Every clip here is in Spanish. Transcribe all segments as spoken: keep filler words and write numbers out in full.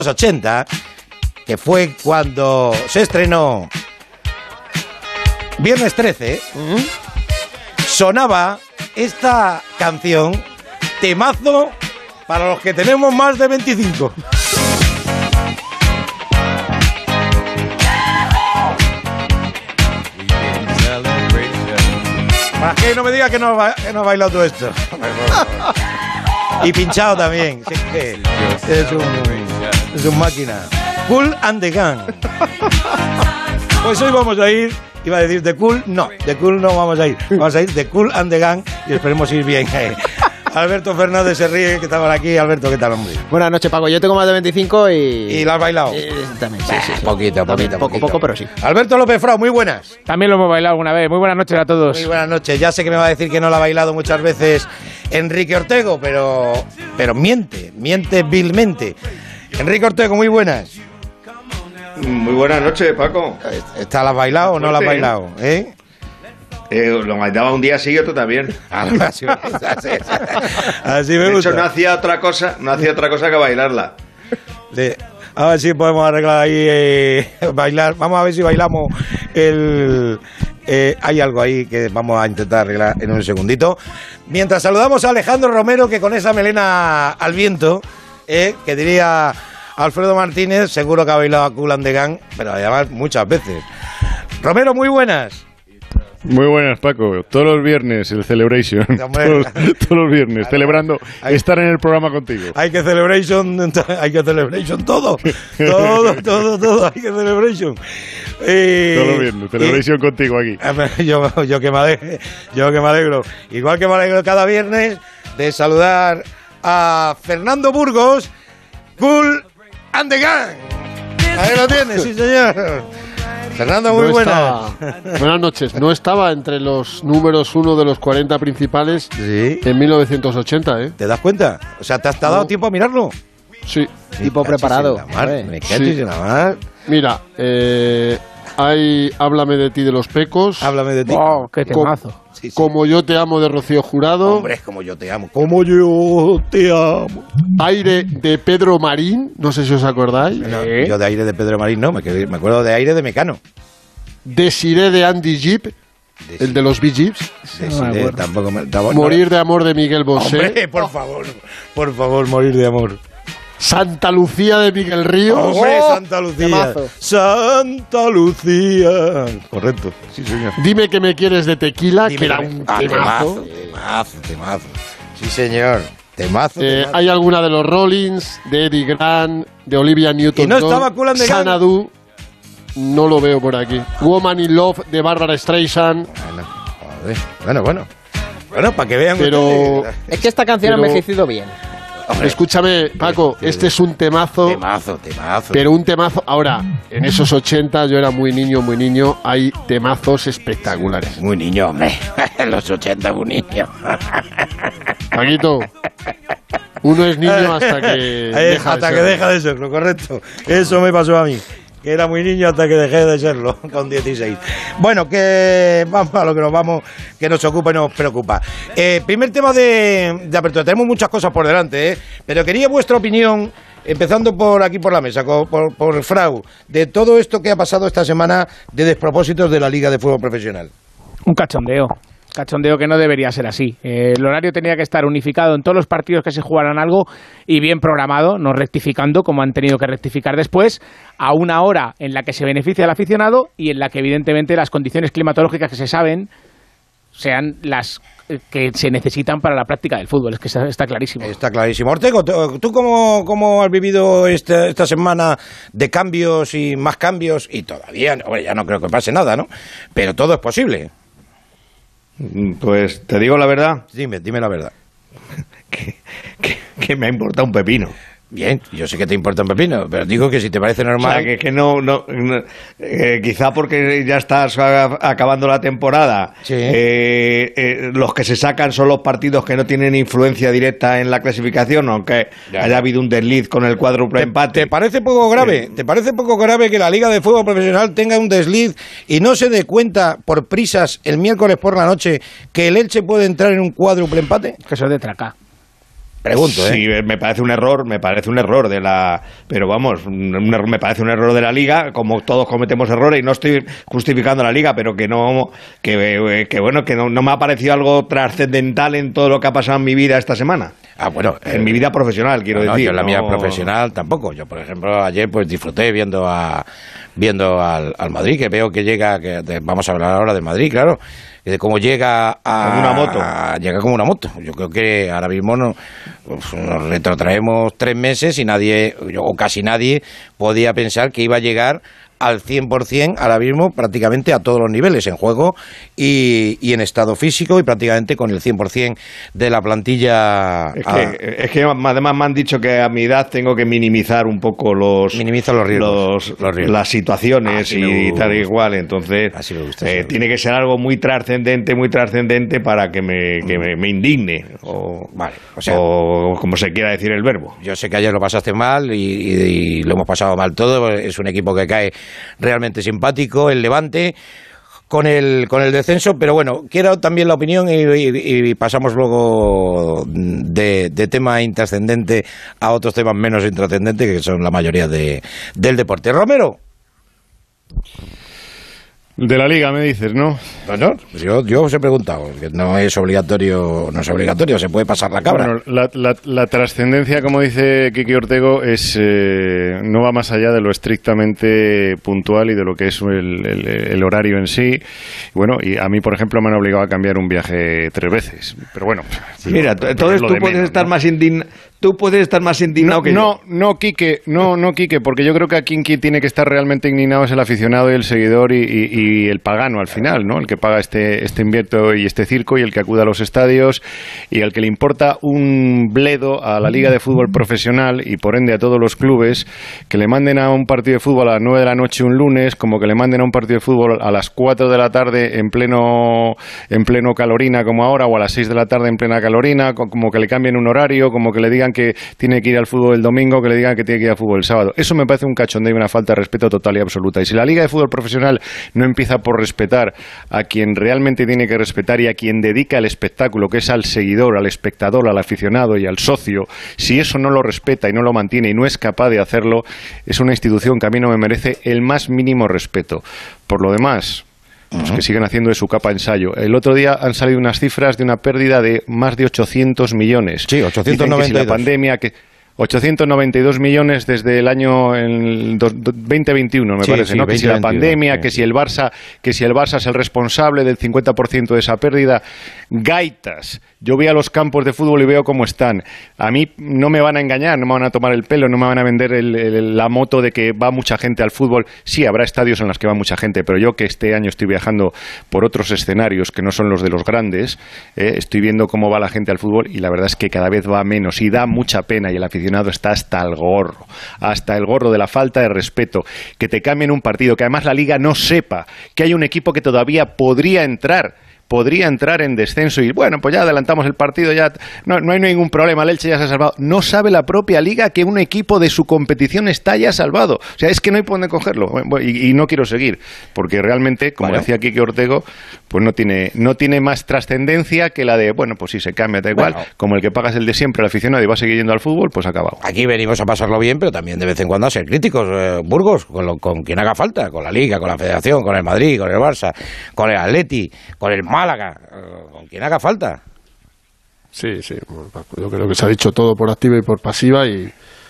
ochenta, que fue cuando se estrenó Viernes trece, uh-huh. sonaba esta canción, temazo para los que tenemos más de veinticinco. ¿Para qué no me digas que no, que no has bailado todo esto? Y pinchado también. Sí, que es, un, es un máquina. Kool and the Gang. Pues hoy vamos a ir, iba a decir The Cool, no, The Cool no vamos a ir. Vamos a ir The Kool and the Gang y esperemos ir bien. Alberto Fernández se ríe, que estaban aquí. Alberto, ¿qué tal, hombre? Buenas noches, Paco. Yo tengo más de veinticinco y... ¿Y lo has bailado? Eh, también, sí, sí, sí. Poquito, poquito, poco, poquito. poco, pero sí. Alberto López Frau, muy buenas. También lo hemos bailado alguna vez. Muy buenas noches a todos. Muy buenas noches. Ya sé que me va a decir que no lo ha bailado muchas veces Enrique Ortego, pero, pero miente, miente vilmente. Enrique Ortego, muy buenas. Muy buenas noches, Paco. ¿Esta la has bailado o no la has bailado? ¿Eh? Eh, lo bailaba un día sí y otro también. Así, así, así me de gusta. hecho, no hacía otra cosa, no hacía otra cosa que bailarla. Sí. A ver si podemos arreglar ahí, eh, bailar. Vamos a ver si bailamos el... Eh, hay algo ahí que vamos a intentar arreglar en un segundito. Mientras saludamos a Alejandro Romero, que con esa melena al viento, eh, que diría Alfredo Martínez, seguro que ha bailado a Kool and the Gang, pero además muchas veces. Romero, muy buenas. Muy buenas, Paco. Todos los viernes el Celebration. Todos, todos los viernes, claro, celebrando hay, estar en el programa contigo. Hay que Celebration, hay que Celebration todo. Todo, todo, todo, hay que Celebration. Eh, todos los viernes, Celebration eh, contigo aquí. Yo, yo, que me alegro, yo que me alegro. Igual que me alegro cada viernes de saludar a Fernando Burgos, Kool and the Gang. Ahí lo tienes, sí, señor. Fernando, muy no buenas. Estaba, buenas noches. No estaba entre los números uno de los cuarenta principales ¿sí? en mil novecientos ochenta, ¿eh? ¿Te das cuenta? O sea, ¿te has no. dado tiempo a mirarlo? Sí. Tipo preparado. Me cachis en la mar. Mira, eh, hay Háblame de ti de Los Pecos. Háblame de ti. Oh, qué temazo. Com- sí, sí. Como yo te amo de Rocío Jurado. Hombre, es como yo te amo. Como yo te amo. Aire de Pedro Marín, no sé si os acordáis. No, ¿Eh? Yo de Aire de Pedro Marín no, me, quedé, me acuerdo de Aire de Mecano. Desiré de Andy Gibb, Desiré. El de los Bee Gees. Desiré, no, tampoco me, tampoco, Morir de amor de Miguel Bosé. Hombre, por favor, por favor, Morir de amor. Santa Lucía de Miguel Ríos. ¡Hombre, oh, Santa Lucía! Temazo. ¡Santa Lucía! Correcto, sí, señor. Dime que me quieres de Tequila, Dime que era un ah, temazo. Temazo, temazo. Sí, señor. Temazo, eh, temazo. Hay alguna de los Rollins, de Eddie Grant, de Olivia Newton-John. ¿Y no estaba Kool and the Gang? Xanadu, no lo veo por aquí. Woman in Love, de Barbara Streisand. Bueno, joder. bueno, bueno. Bueno, para que vean pero, ustedes. Es que esta canción pero, ha envejecido bien. Hombre, escúchame, Paco, este es un temazo. Temazo, temazo. Pero un temazo. Ahora, en esos ochenta, yo era muy niño, muy niño. Hay temazos espectaculares. Muy niño, hombre. En los ochenta, muy niño. Paquito, uno es niño hasta que. Ahí, deja hasta de que deja de serlo, correcto. Eso me pasó a mí. Que era muy niño hasta que dejé de serlo, con dieciséis. Bueno, que vamos a lo que nos vamos, que nos ocupa y nos preocupa. Eh, primer tema de, de apertura. Tenemos muchas cosas por delante, ¿eh? Pero quería vuestra opinión, empezando por aquí por la mesa, por, por, por Frau, de todo esto que ha pasado esta semana de despropósitos de la Liga de Fútbol Profesional. Un cachondeo. Cachondeo que no debería ser así. Eh, el horario tenía que estar unificado en todos los partidos que se jugaran algo y bien programado, no rectificando como han tenido que rectificar después, a una hora en la que se beneficia al aficionado y en la que evidentemente las condiciones climatológicas que se saben sean las que se necesitan para la práctica del fútbol. Es que está clarísimo. Está clarísimo. Ortego, ¿tú cómo, cómo has vivido esta, esta semana de cambios y más cambios? Y todavía, bueno, ya no creo que pase nada, ¿no? Pero todo es posible. Pues te digo la verdad. Dime, dime la verdad. que, que, que me ha importado un pepino. Bien, yo sé que te importa un pepino, pero digo que si te parece normal... O sea, que, que no... no, no eh, quizá porque ya estás acabando la temporada, sí. eh, eh, los que se sacan son los partidos que no tienen influencia directa en la clasificación, aunque ya, haya habido un desliz con el cuádruple empate. ¿Te parece poco grave? Eh, ¿Te parece poco grave que la Liga de Fútbol Profesional tenga un desliz y no se dé cuenta por prisas el miércoles por la noche que el Elche puede entrar en un cuádruple empate? Que eso es de traca. Pregunto, ¿eh? Sí, me parece un error, me parece un error de la... Pero vamos, un error, me parece un error de la Liga, como todos cometemos errores, y no estoy justificando a la Liga, pero que no... Que, que bueno, que no, no me ha parecido algo trascendental en todo lo que ha pasado en mi vida esta semana. Ah, bueno. En eh, mi vida profesional, quiero no, decir. Yo en la no... mía profesional tampoco. Yo, por ejemplo, ayer pues disfruté viendo a viendo al, al Madrid, que veo que llega... que vamos a hablar ahora del Madrid, claro. De cómo llega a... Como una moto. A, llega como una moto. Yo creo que ahora mismo no, pues, nos retrotraemos tres meses y nadie, o casi nadie, podía pensar que iba a llegar al cien por ciento ahora mismo prácticamente a todos los niveles, en juego y, y en estado físico, y prácticamente con el cien por ciento de la plantilla. Es que, a... es que además me han dicho que a mi edad tengo que minimizar un poco los, Minimiza los riesgos, los, los riesgos. las situaciones y tal y igual. Entonces, gusta, eh, tiene que ser algo muy trascendente, muy trascendente para que me, que me, me indigne. O, vale, o, sea, o como se quiera decir el verbo. Yo sé que ayer lo pasaste mal y, y, y lo hemos pasado mal todo. Es un equipo que cae realmente simpático, el Levante, con el con el descenso, pero bueno, quiero también la opinión y, y, y pasamos luego de, de tema intrascendente a otros temas menos intrascendentes, que son la mayoría de, del deporte. Romero. De la Liga, me dices, ¿no? Bueno, pues yo, yo os he preguntado, que no es obligatorio, no es obligatorio, se puede pasar la cabra. Bueno, la, la, la trascendencia, como dice Kiki Ortego, es eh, no va más allá de lo estrictamente puntual y de lo que es el, el, el horario en sí. Bueno, y a mí, por ejemplo, me han obligado a cambiar un viaje tres veces. Pero bueno, sí, mira, pero, entonces pero tú puedes menos, estar ¿no? más indignado. Tú puedes estar más indignado no, que no, yo. No, Quique, no, no, Quique, porque yo creo que aquí quien tiene que estar realmente indignado es el aficionado y el seguidor y, y, y el pagano al final, ¿no? El que paga este, este invierto y este circo y el que acude a los estadios y el que le importa un bledo a la Liga de Fútbol Profesional y por ende a todos los clubes que le manden a un partido de fútbol a las nueve de la noche un lunes, como que le manden a un partido de fútbol a las cuatro de la tarde en pleno, en pleno calorina como ahora, o a las seis de la tarde en plena calorina, como que le cambien un horario, como que le digan que tiene que ir al fútbol el domingo, que le digan que tiene que ir al fútbol el sábado. Eso me parece un cachondeo y una falta de respeto total y absoluta. Y si la Liga de Fútbol Profesional no empieza por respetar a quien realmente tiene que respetar y a quien dedica el espectáculo, que es al seguidor, al espectador, al aficionado y al socio, si eso no lo respeta y no lo mantiene y no es capaz de hacerlo, es una institución que a mí no me merece el más mínimo respeto. Por lo demás, pues que siguen haciendo de su capa ensayo. El otro día han salido unas cifras de una pérdida de más de ochocientos millones. Sí, ochocientos noventa y dos. Dicen que si la pandemia... que ochocientos noventa y dos millones desde el año el veinte veintiuno, me sí, parece, sí, ¿no? Que si la pandemia, sí. que si el Barça, que si el Barça es el responsable del cincuenta por ciento de esa pérdida. Gaitas. Yo voy a los campos de fútbol y veo cómo están. A mí no me van a engañar, no me van a tomar el pelo, no me van a vender el, el, la moto de que va mucha gente al fútbol. Sí, habrá estadios en los que va mucha gente, pero yo que este año estoy viajando por otros escenarios que no son los de los grandes, eh, estoy viendo cómo va la gente al fútbol y la verdad es que cada vez va menos y da mucha pena y el aficionado está hasta el gorro, hasta el gorro de la falta de respeto, que te cambien un partido, que además la Liga no sepa que hay un equipo que todavía podría entrar podría entrar en descenso y bueno, pues ya adelantamos el partido, ya no, no hay ningún problema, el Elche ya se ha salvado. No sabe la propia Liga que un equipo de su competición está ya salvado. O sea, es que no hay por dónde cogerlo. Y, y no quiero seguir, porque realmente, como bueno. decía Quique Ortego, pues no tiene, no tiene más trascendencia que la de, bueno, pues si se cambia, da igual, bueno. como el que pagas el de siempre, el aficionado, y va a seguir yendo al fútbol, pues acabado. Aquí venimos a pasarlo bien, pero también de vez en cuando a ser críticos, eh, Burgos, con, lo, con quien haga falta, con la Liga, con la Federación, con el Madrid, con el Barça, con el Atleti, con el Málaga, eh, con quien haga falta. Sí, sí, yo creo que se ha dicho todo por activa y por pasiva y,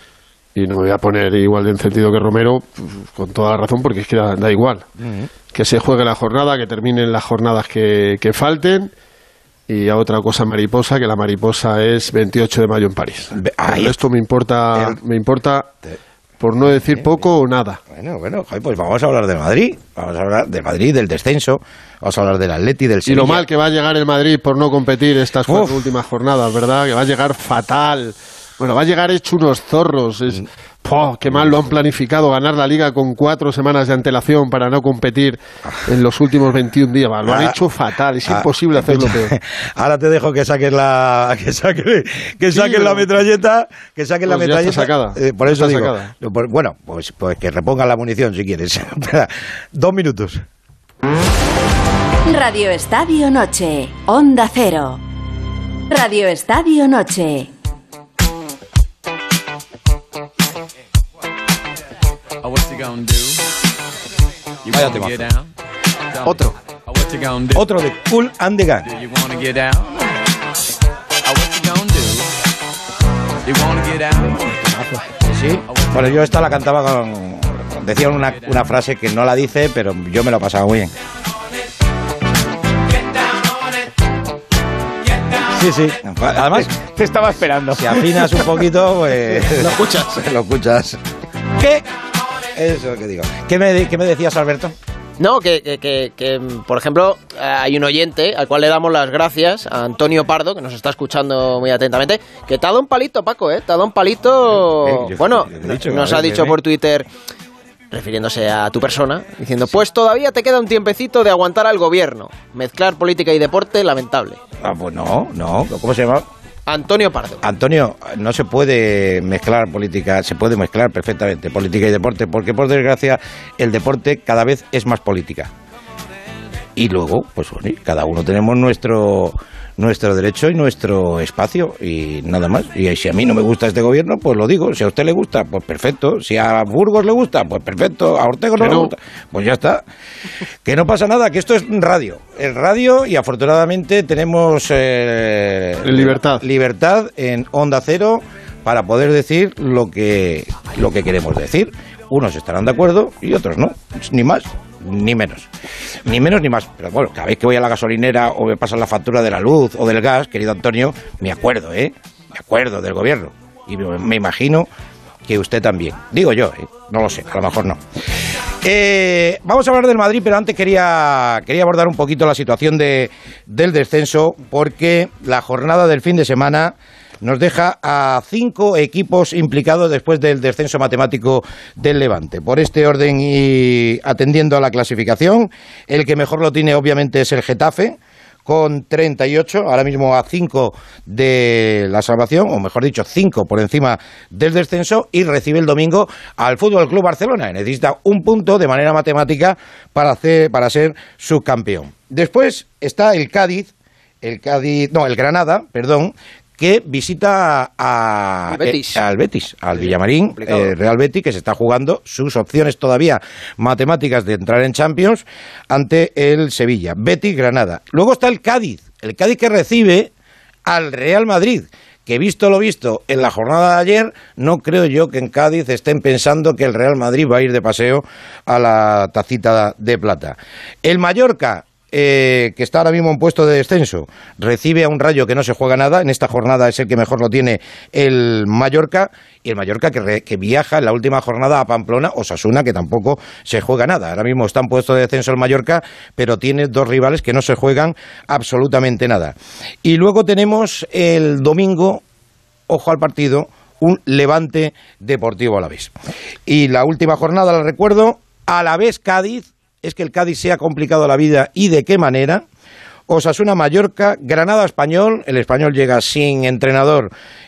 y no me voy a poner igual de encendido que Romero, con toda la razón, porque es que da, da igual. Uh-huh. Que se juegue la jornada, que terminen las jornadas que, que falten. Y a otra cosa mariposa, que la mariposa es veintiocho de mayo en París. Ay, esto me importa, eh, me importa, por no decir eh, poco o nada. Bueno, bueno, pues vamos a hablar de Madrid, vamos a hablar de Madrid, del descenso, vamos a hablar del Atleti, del Sevilla. Y lo mal que va a llegar el Madrid por no competir estas cuatro Uf. últimas jornadas, ¿verdad? Que va a llegar fatal. Bueno, va a llegar hecho unos zorros. Es, ¡oh, qué mal lo han planificado! Ganar la Liga con cuatro semanas de antelación para no competir en los últimos veintiún días. Lo han hecho fatal. Es ah, imposible hacerlo peor. Ahora te dejo que saques la que saques, que saques sí, la metralleta, que saques pues la metralleta. Ya está sacada. Eh, por eso está digo. Sacada. Bueno, pues, pues que repongan la munición si quieres. Dos minutos. Radio Estadio Noche, Onda Cero. Radio Estadio Noche. Vaya temazo. Otro. Otro de Kool and the Gang. Sí, bueno, yo esta la cantaba con... Decía una, una frase que no la dice, pero yo me lo pasaba muy bien. Sí, sí. Además, te estaba esperando. Si afinas un poquito, pues... Lo escuchas. Lo escuchas. ¿Qué? Eso que digo. ¿Qué me, qué me decías, Alberto? No, que, que, que, que, por ejemplo, hay un oyente al cual le damos las gracias, a Antonio Pardo, que nos está escuchando muy atentamente, que te ha dado un palito, Paco, ¿eh? Te ha dado un palito... Eh, eh, bueno, he dicho, nos a ha ver, dicho bebé. por Twitter, refiriéndose a tu persona, diciendo, pues todavía te queda un tiempecito de aguantar al gobierno. Mezclar política y deporte, lamentable. Ah, pues no, no. ¿Cómo se llama? Antonio Pardo. Antonio, no se puede mezclar política, se puede mezclar perfectamente política y deporte, porque por desgracia el deporte cada vez es más política. Y luego, pues bueno, cada uno tenemos nuestro nuestro derecho y nuestro espacio y nada más. Y si a mí no me gusta este gobierno, pues lo digo. Si a usted le gusta, pues perfecto. Si a Burgos le gusta, pues perfecto. A Ortega no, no le gusta, pues ya está. Que no pasa nada, que esto es radio. Es radio y afortunadamente tenemos eh, libertad. libertad en Onda Cero para poder decir lo que, lo que queremos decir. Unos estarán de acuerdo y otros no, ni más ni menos. Ni menos ni más. Pero bueno, cada vez que voy a la gasolinera o me pasan la factura de la luz o del gas, querido Antonio, me acuerdo, ¿eh? Me acuerdo del gobierno. Y me, me imagino que usted también. Digo yo, ¿eh? No lo sé, a lo mejor no. Eh, vamos a hablar del Madrid, pero antes quería, quería abordar un poquito la situación de, del descenso, porque la jornada del fin de semana nos deja a cinco equipos implicados después del descenso matemático del Levante. Por este orden y atendiendo a la clasificación, el que mejor lo tiene obviamente es el Getafe, con treinta y ocho, ahora mismo a cinco de la salvación, o mejor dicho, cinco por encima del descenso, y recibe el domingo al Fútbol Club Barcelona. Necesita un punto de manera matemática para, hacer, para ser subcampeón. Después está el Cádiz, el Cádiz, no, el Granada, perdón, que visita a, Betis. eh, al Betis, al Villamarín, eh, Real Betis, que se está jugando sus opciones todavía matemáticas de entrar en Champions ante el Sevilla. Betis, Granada. Luego está el Cádiz, el Cádiz que recibe al Real Madrid, que visto lo visto en la jornada de ayer, no creo yo que en Cádiz estén pensando que el Real Madrid va a ir de paseo a la tacita de plata. El Mallorca, Eh, que está ahora mismo en puesto de descenso, recibe a un Rayo que no se juega nada. En esta jornada es el que mejor lo tiene el Mallorca, y el Mallorca que, re, que viaja en la última jornada a Pamplona, Osasuna, que tampoco se juega nada. Ahora mismo está en puesto de descenso el Mallorca, pero tiene dos rivales que no se juegan absolutamente nada. Y luego tenemos el domingo, ojo al partido, un Levante Deportivo Alavés. Y la última jornada, la recuerdo, Alavés-Cádiz. Es que el Cádiz se ha complicado la vida, y de qué manera. Osasuna Mallorca, Granada Español, el Español llega sin entrenador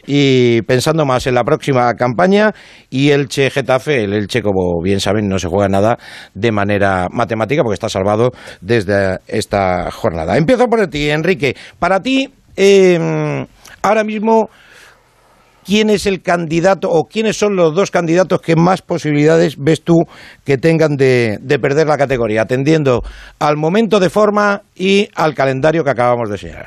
y pensando más en la próxima campaña, y Elche Getafe, el Elche, como bien saben, no se juega nada de manera matemática porque está salvado desde esta jornada. Empiezo por ti, Enrique. Para ti, eh, ahora mismo, ¿quién es el candidato o quiénes son los dos candidatos que más posibilidades ves tú que tengan de, de perder la categoría, atendiendo al momento de forma y al calendario que acabamos de señalar?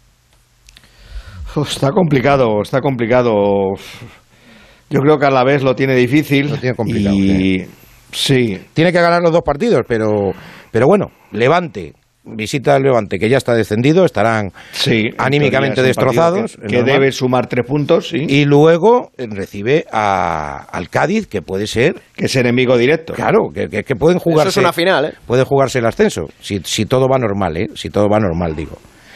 Está complicado, está complicado. Yo creo que a la vez lo tiene difícil. Lo tiene complicado. Y sí. Tiene que ganar los dos partidos, pero, pero bueno, Levante. Visita al Levante, que ya está descendido, estarán sí, anímicamente destrozados. Que, que debe sumar tres puntos, sí. Y luego recibe a, al Cádiz, que puede ser... Que es enemigo directo. Claro, que, que, que pueden jugarse... Eso es una final, ¿eh? Puede jugarse el ascenso, si, si todo va normal, ¿eh? Si todo va normal, digo.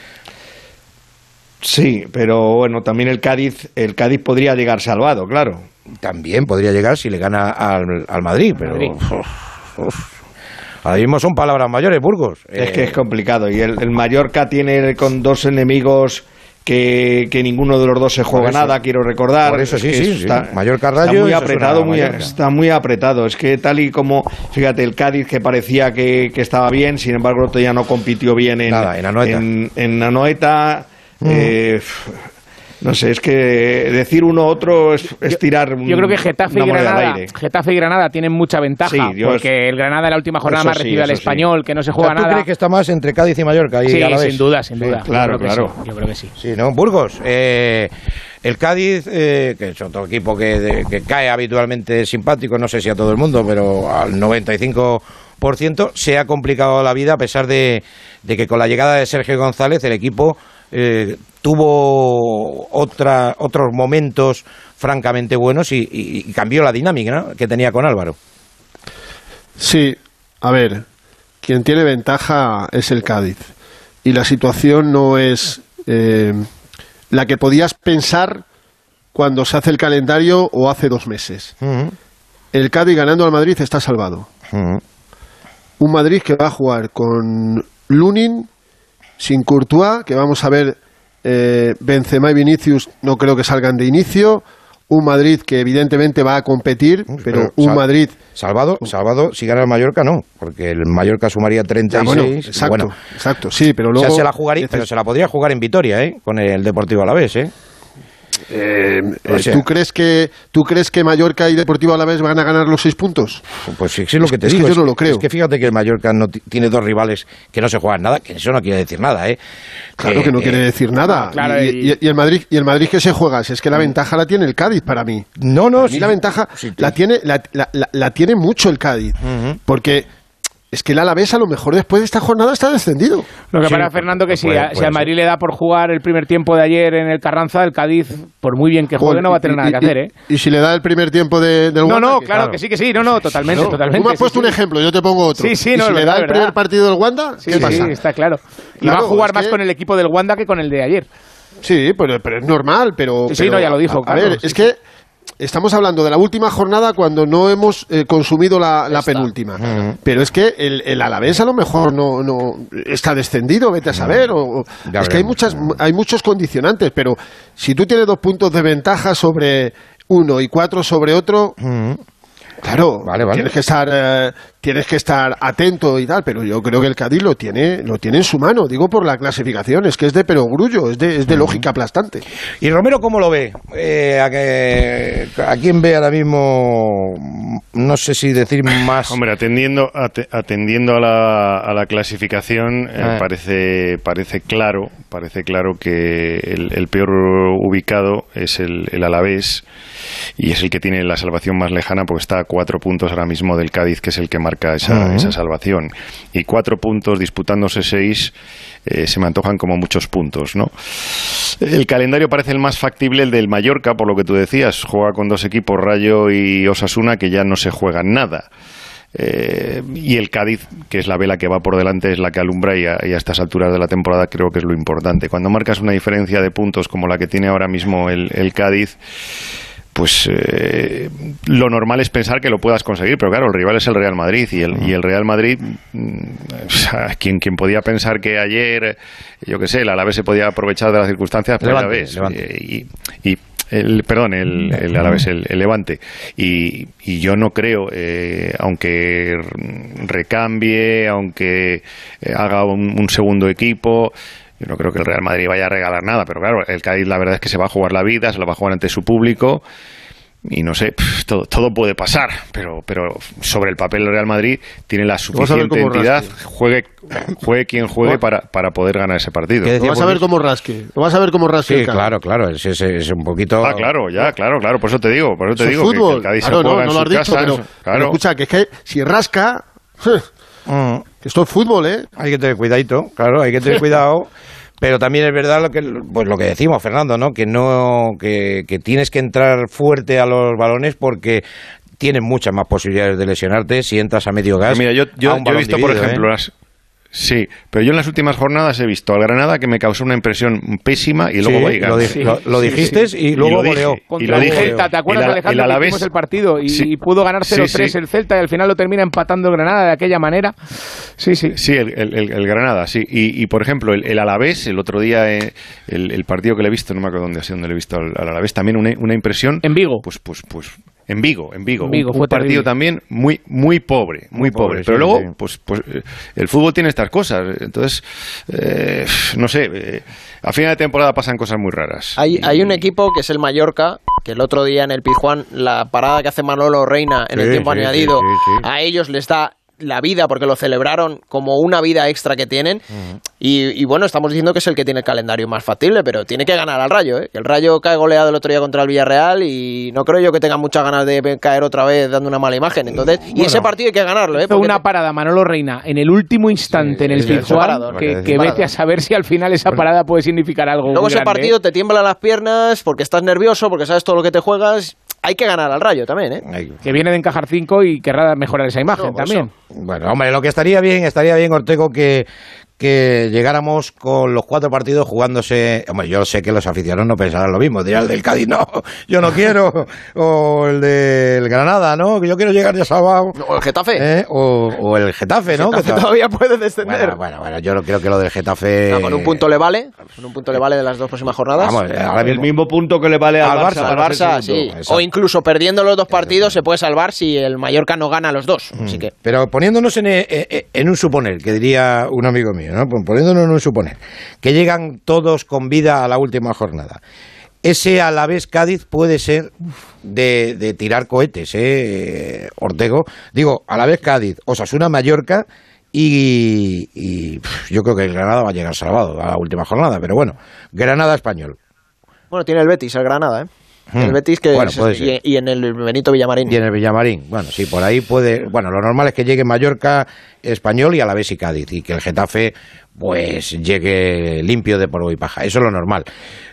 Sí, pero bueno, también el Cádiz, el Cádiz podría llegar salvado, claro. También podría llegar si le gana al, al Madrid, pero... Madrid. Uf, uf. Ahora mismo son palabras mayores, Burgos. Es eh, que es complicado. Y el, el Mallorca tiene con dos enemigos que, que ninguno de los dos se juega nada, quiero recordar. Por eso sí, es sí, que está, sí. Mallorca Rayo. Está muy y apretado, muy, Mallorca. está muy apretado. Es que tal y como, fíjate, el Cádiz que parecía que, que estaba bien, sin embargo, todavía no compitió bien en, Nada, en Anoeta. En, en Anoeta. Mm. Eh, No sé, es que decir uno u otro es, es tirar yo, yo creo que Getafe y Granada Getafe y Granada tienen mucha ventaja, sí, Dios, porque el Granada en la última jornada más sí, recibe al Español, sí. que no se juega, o sea, ¿tú nada. ¿Tú crees que está más entre Cádiz y Mallorca? Y sí, a la vez? sin duda, sin duda. Sí, claro, yo claro. Sí, yo creo que sí. Sí, ¿no? Burgos, eh, el Cádiz, eh, que es otro equipo que, de, que cae habitualmente simpático, no sé si a todo el mundo, pero al noventa y cinco por ciento se ha complicado la vida a pesar de, de que con la llegada de Sergio González el equipo eh, tuvo otra, otros momentos francamente buenos y, y, y cambió la dinámica, ¿no?, que tenía con Álvaro. Sí, a ver, quien tiene ventaja es el Cádiz y la situación no es eh, la que podías pensar cuando se hace el calendario o hace dos meses. Uh-huh. El Cádiz ganando al Madrid está salvado. Uh-huh. Un Madrid que va a jugar con Lunin, sin Courtois, que vamos a ver, eh, Benzema y Vinicius no creo que salgan de inicio. Un Madrid que evidentemente va a competir, pero, pero un sal, Madrid... Salvado, salvado, si gana el Mallorca no, porque el Mallorca sumaría treinta y seis. Ya, bueno, exacto, bueno, exacto, sí, pero luego... O sea, se la jugaría, pero se la podría jugar en Vitoria, ¿eh?, con el Deportivo Alavés, ¿eh? Eh, o sea, ¿tú crees que tú crees que Mallorca y Deportivo Alavés van a ganar los seis puntos? Pues sí, es lo que te es digo. Que yo no lo creo. Es que fíjate que el Mallorca no t- tiene dos rivales que no se juegan nada, que eso no quiere decir nada, ¿eh? Claro que, que no eh, quiere decir nada. Claro, y, y, y el Madrid y el Madrid que se juega, si es que la ventaja la tiene el Cádiz para mí. No, no, sí, la ventaja sí, la tiene la, la, la, la tiene mucho el Cádiz, uh-huh. porque es que el Alavés a lo mejor después de esta jornada está descendido. Lo que sí, para Fernando que si, puede, a, puede si al Madrid le da por jugar el primer tiempo de ayer en el Carranza, el Cádiz, por muy bien que juegue, no va a tener y, nada y, que hacer, ¿eh? Y si le da el primer tiempo de, del No, Wanda, no, que, claro, claro que sí, que sí, no, no, totalmente, no, totalmente. Tú me has puesto sí, un ejemplo, yo te pongo otro. Sí, sí, y no, si verdad, le da el verdad. primer partido del Wanda, sí, ¿qué sí, pasa? Sí, está claro. Y claro, va a jugar más que... con el equipo del Wanda que con el de ayer. Sí, pero, pero es normal, pero... Sí, sí, pero, no, ya lo dijo. A, claro, a ver, sí, es sí. que... Estamos hablando de la última jornada cuando no hemos eh, consumido la, la penúltima. Uh-huh. Pero es que el, el Alavés a lo mejor no, no está descendido, vete a saber. O, o, es que hay, muchas, hay muchos condicionantes, pero si tú tienes dos puntos de ventaja sobre uno y cuatro sobre otro... Uh-huh. Claro, vale, vale. Tienes que estar eh, tienes que estar atento y tal, pero yo creo que el Cádiz lo tiene lo tiene en su mano, digo por la clasificación, es que es de perogrullo, es de, es de lógica aplastante. ¿Y Romero cómo lo ve? Eh, a, que, ¿A quién ve ahora mismo? No sé si decir más... Hombre, atendiendo, at- atendiendo a, la, a la clasificación, eh, parece, parece claro parece claro que el, el peor ubicado es el, el Alavés, y es el que tiene la salvación más lejana porque está a cuatro puntos ahora mismo del Cádiz, que es el que marca esa, uh-huh. esa salvación. Y cuatro puntos disputándose seis eh, se me antojan como muchos puntos, ¿no? El calendario parece el más factible, el del Mallorca, por lo que tú decías. Juega con dos equipos, Rayo y Osasuna, que ya no se juegan nada. Eh, y el Cádiz, que es la vela que va por delante, es la que alumbra, y a, y a estas alturas de la temporada creo que es lo importante. Cuando marcas una diferencia de puntos como la que tiene ahora mismo el, el Cádiz, pues eh, lo normal es pensar que lo puedas conseguir, pero claro, el rival es el Real Madrid, y el, y el Real Madrid, o sea, quien, quien podía pensar que ayer, yo qué sé, el Alavés se podía aprovechar de las circunstancias, pues Levante, ya ves, Levante. y, y el, perdón, el, el Alavés, el, el Levante, y, y yo no creo, eh, aunque recambie, aunque eh, haga un, un segundo equipo, yo no creo que el Real Madrid vaya a regalar nada, pero claro, el Cádiz la verdad es que se va a jugar la vida, se la va a jugar ante su público, y no sé, pff, todo, todo puede pasar, pero, pero sobre el papel el Real Madrid tiene la suficiente entidad, juegue, juegue quien juegue para, para poder ganar ese partido. Lo vas a ver como rasque, lo vas a ver como rasque. Sí, claro, claro, es, es, es un poquito... Ah, claro, ya, claro, claro, por eso te digo, por eso te eso digo fútbol. que, que el Cádiz claro, se juega no, en no lo has sus dicho, casas, pero, claro. pero escucha, que es que si rasca, Mm. que esto es fútbol, ¿eh? Hay que tener cuidadito, claro, hay que tener cuidado. Pero también es verdad lo que pues lo que decimos, Fernando, ¿no? Que no que, que tienes que entrar fuerte a los balones porque tienes muchas más posibilidades de lesionarte si entras a medio gas. Pero mira, yo, yo, a un yo he visto, dividido, por ejemplo, ¿eh? las, sí, pero yo en las últimas jornadas he visto al Granada, que me causó una impresión pésima, y luego sí, va y gana. Lo, di- lo, lo dijiste sí, sí. y luego y lo goleó. dije, Contra y lo el dije. Celta, ¿te acuerdas, el, Alejandro, el que Alavés, hicimos el partido y, sí, y pudo ganar cero tres sí, sí. el Celta, y al final lo termina empatando el Granada de aquella manera? Sí, sí. Sí, el, el, el, el Granada, sí. Y, y por ejemplo, el, el Alavés, el otro día, eh, el, el partido que le he visto, no me acuerdo dónde ha sido, dónde le he visto al, al Alavés, también una, una impresión... En Vigo. Pues, pues, pues... En Vigo, en Vigo. Vigo un, fue un partido terrible. también muy muy pobre, muy, muy pobre. pobre. Pero sí, luego, sí. Pues, pues el fútbol tiene estas cosas. Entonces, eh, no sé, eh, a final de temporada pasan cosas muy raras. Hay, y, hay un equipo que es el Mallorca, que el otro día en el Pizjuán, la parada que hace Manolo Reina en sí, el tiempo sí, añadido, sí, sí, sí. a ellos les da la vida, porque lo celebraron como una vida extra que tienen. Uh-huh. y, y bueno, estamos diciendo que es el que tiene el calendario más factible, pero tiene que ganar al Rayo, ¿eh? Que el Rayo cae goleado el otro día contra el Villarreal y no creo yo que tenga muchas ganas de caer otra vez dando una mala imagen. Entonces, y bueno, ese partido hay que ganarlo, ¿eh? Fue una parada Manolo Reina en el último instante sí, en el Pizjuán, que, que vete a saber si al final esa parada puede significar algo. Luego ese grande, partido ¿eh? te tiemblan las piernas porque estás nervioso, porque sabes todo lo que te juegas. Hay que ganar al Rayo también, ¿eh? Que viene de encajar cinco y querrá mejorar esa imagen no, también. Eso. Bueno, hombre, lo que estaría bien, estaría bien, Ortego, que, que llegáramos con los cuatro partidos jugándose. Hombre, yo sé que los aficionados no pensarán lo mismo. Dirán el del Cádiz, no, yo no quiero. O el del Granada, ¿no? Que yo quiero llegar ya salvado. O el Getafe. ¿Eh? O, o el Getafe, ¿no? El Getafe que todavía puede descender. Bueno, bueno, bueno, yo creo que lo del Getafe. No, con un punto le vale. Con un punto le vale de las dos próximas jornadas. Vamos, ahora el mismo punto que le vale al, al Barça. Al Barça, sí. O incluso perdiendo los dos partidos se puede salvar si el Mallorca no gana los dos. Mm. Así que. Pero poniéndonos en, en un suponer, que diría un amigo mío, ¿no? Poniéndonos en un suponer, que llegan todos con vida a la última jornada. Ese Alavés Cádiz puede ser de, de tirar cohetes, ¿eh, Ortego? Digo, Alavés Cádiz, Osasuna Mallorca y, y pff, yo creo que el Granada va a llegar salvado a la última jornada, pero bueno, Granada Español. Bueno, tiene el Betis, el Granada, ¿eh? El Betis que bueno, es, y, y en el Benito Villamarín. Y en el Villamarín. Bueno, sí, por ahí puede. Bueno, lo normal es que llegue Mallorca, Español y Alavés y Cádiz. Y que el Getafe, pues, llegue limpio de polvo y paja. Eso es lo normal.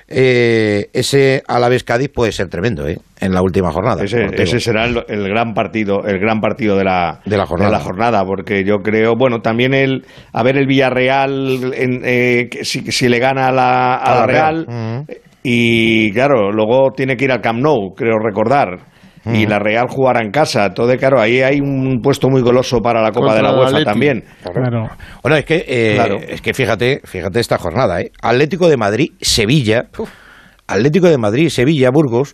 Eh, ese Alavés Cádiz puede ser tremendo, ¿eh? En la última jornada. Ese, ese será el, el gran partido, el gran partido de la, de la jornada. De la jornada, porque yo creo, bueno, también el a ver el Villarreal, en, eh, que si, si le gana a la, a la, la Real. Real. Uh-huh. Y claro, luego tiene que ir al Camp Nou, creo recordar. Mm. Y la Real jugará en casa. Entonces, claro, ahí hay un puesto muy goloso para la Copa Contra de la UEFA también. Claro. Bueno, es que, eh, claro. es que fíjate, fíjate esta jornada, ¿eh? Atlético de Madrid, Sevilla. Uf. Atlético de Madrid, Sevilla, Burgos.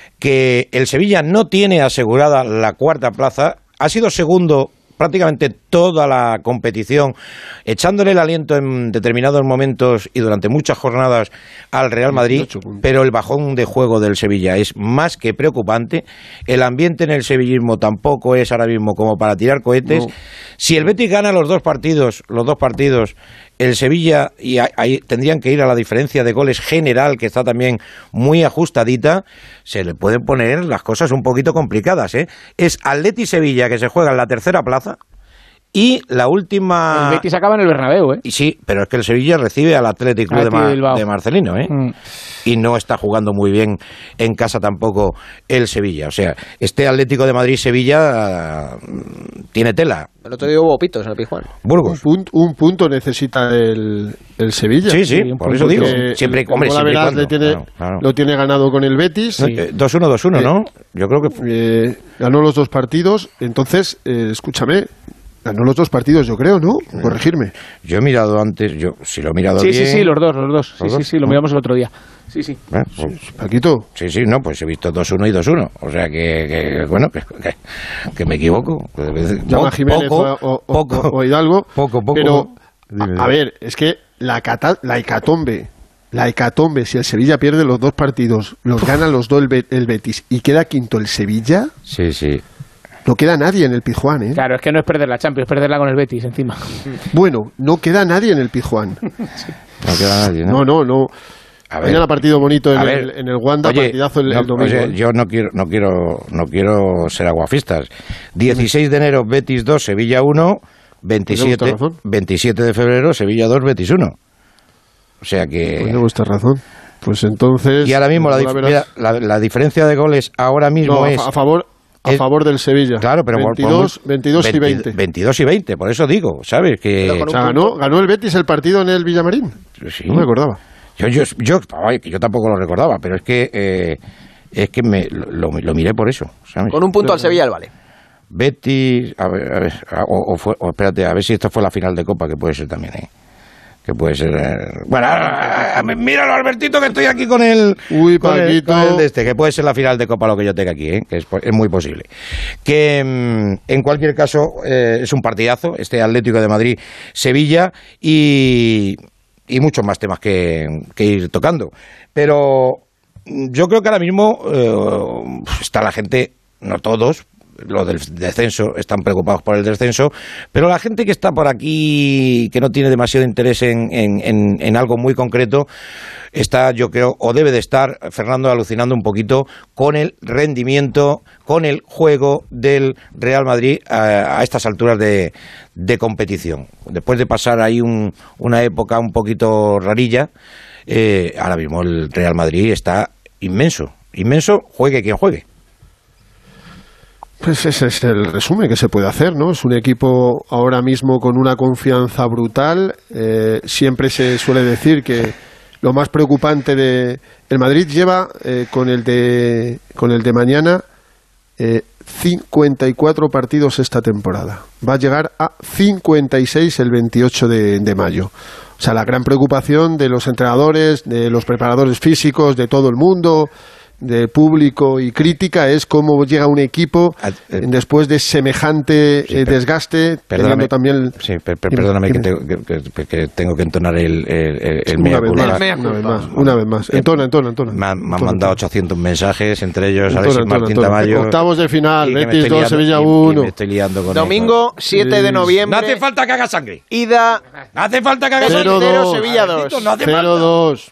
Que el Sevilla no tiene asegurada la cuarta plaza. Ha sido segundo prácticamente toda la competición, echándole el aliento en determinados momentos y durante muchas jornadas al Real Madrid, pero el bajón de juego del Sevilla es más que preocupante. El ambiente en el sevillismo tampoco es ahora mismo como para tirar cohetes. No. Si el Betis gana los dos partidos, los dos partidos, el Sevilla, y ahí tendrían que ir a la diferencia de goles general, que está también muy ajustadita, se le pueden poner las cosas un poquito complicadas, ¿eh? Es Atleti Sevilla que se juega en la tercera plaza. Y la última... El Betis acaba en el Bernabéu, ¿eh? Y sí, pero es que el Sevilla recibe al Athletic Club de, Mar- de Marcelino, ¿eh? Mm. Y no está jugando muy bien en casa tampoco el Sevilla. O sea, este Atlético de Madrid-Sevilla uh, tiene tela. El otro día hubo pitos en el Pizjuán. Burgos. Un punto, un punto necesita el, el Sevilla. Sí, sí, sí por eso digo. Siempre, hombre, siempre cuando, le tiene, claro, claro. Lo tiene ganado con el Betis. Sí. Eh, dos uno, dos uno, eh, ¿no? Yo creo que... Eh, ganó los dos partidos. Entonces, eh, escúchame... Ganó los dos partidos, yo creo, ¿no? Corregirme. Yo he mirado antes, yo si lo he mirado sí, bien... Sí, sí, sí, los dos, los dos. Sí, ¿Los sí, dos? sí, lo miramos el otro día. Sí, sí. ¿Eh? Pues, Paquito. Sí, sí, no, pues he visto dos uno y dos uno. O sea que, que bueno, que, que, que me equivoco. Llama a Jiménez poco, o, o, poco, o Hidalgo. Poco, poco. Pero, a, a ver, es que la, cata, la hecatombe... La hecatombe, si el Sevilla pierde los dos partidos, los gana los dos el, Be- el Betis y queda quinto el Sevilla... Sí, sí. No queda nadie en el Pizjuán, ¿eh? Claro, es que no es perder la Champions, es perderla con el Betis encima. Bueno, no queda nadie en el Pizjuán. Sí. No queda nadie, ¿no? No, no, no. A ver, mañana partido bonito en, ver, el, en el Wanda, oye, partidazo el, no, el domingo. Oye, yo no quiero, no quiero, no quiero ser aguafistas. dieciséis de enero, Betis dos, Sevilla uno. veintisiete, veintisiete de febrero, Sevilla dos, Betis uno. O sea que... Pues tengo esta razón. Pues entonces... Y ahora mismo la, dif- mira, la, la diferencia de goles ahora mismo no, es... A favor... A es, favor del Sevilla. Claro, pero veintidós, por, por, veintidós y veinte. veintidós y veinte, por eso digo, ¿sabes? Que o sea, ganó, ganó el Betis el partido en el Villamarín. Sí. No me acordaba. Yo, yo, yo, ay, yo tampoco lo recordaba, pero es que eh, es que me lo, lo miré por eso, ¿sabes? Con un punto al Sevilla, vale. Betis, a ver, a ver o, o, fue, o espérate, a ver si esto fue la final de Copa, que puede ser también, ¿eh? que puede ser... Bueno, míralo, Albertito, que estoy aquí con el... Uy, con el, Paquito. con el de este, que puede ser la final de Copa lo que yo tenga aquí, ¿eh? Que es, es muy posible. Que en cualquier caso eh, es un partidazo, este Atlético de Madrid-Sevilla, y, y muchos más temas que, que ir tocando. Pero yo creo que ahora mismo eh, está la gente, no todos, los del descenso están preocupados por el descenso, pero la gente que está por aquí, que no tiene demasiado interés en, en, en, en algo muy concreto, está, yo creo, o debe de estar, Fernando, alucinando un poquito con el rendimiento, con el juego del Real Madrid a, a estas alturas de, de competición. Después de pasar ahí un, una época un poquito rarilla, eh, ahora mismo el Real Madrid está inmenso, inmenso, juegue quien juegue. Pues ese es el resumen que se puede hacer, ¿no? Es un equipo ahora mismo con una confianza brutal. Eh, siempre se suele decir que lo más preocupante de el Madrid lleva eh, con el de con el de mañana eh, cincuenta y cuatro partidos esta temporada. Va a llegar a cincuenta y seis el veintiocho de, de mayo. O sea, la gran preocupación de los entrenadores, de los preparadores físicos, de todo el mundo, de público y crítica, es cómo llega un equipo después de semejante sí, eh, desgaste, perdóname, también... Sí, per, per, perdóname que, tengo, que, que, que tengo que entonar el, el, el, el una, mea vez culpa. más, una vez más, una vez más. Entona, entona, entona. Me han, me han entona, mandado entona. ochocientos mensajes, entre ellos entona, Alexis entona, Martín entona. Tamayo. Octavos de final, Betis dos, Sevilla y, uno. Y me estoy liando con Domingo siete de noviembre. No hace falta que haga sangre. Ida. No hace falta que haga sangre. cero Sevilla dos. No hace cero dos.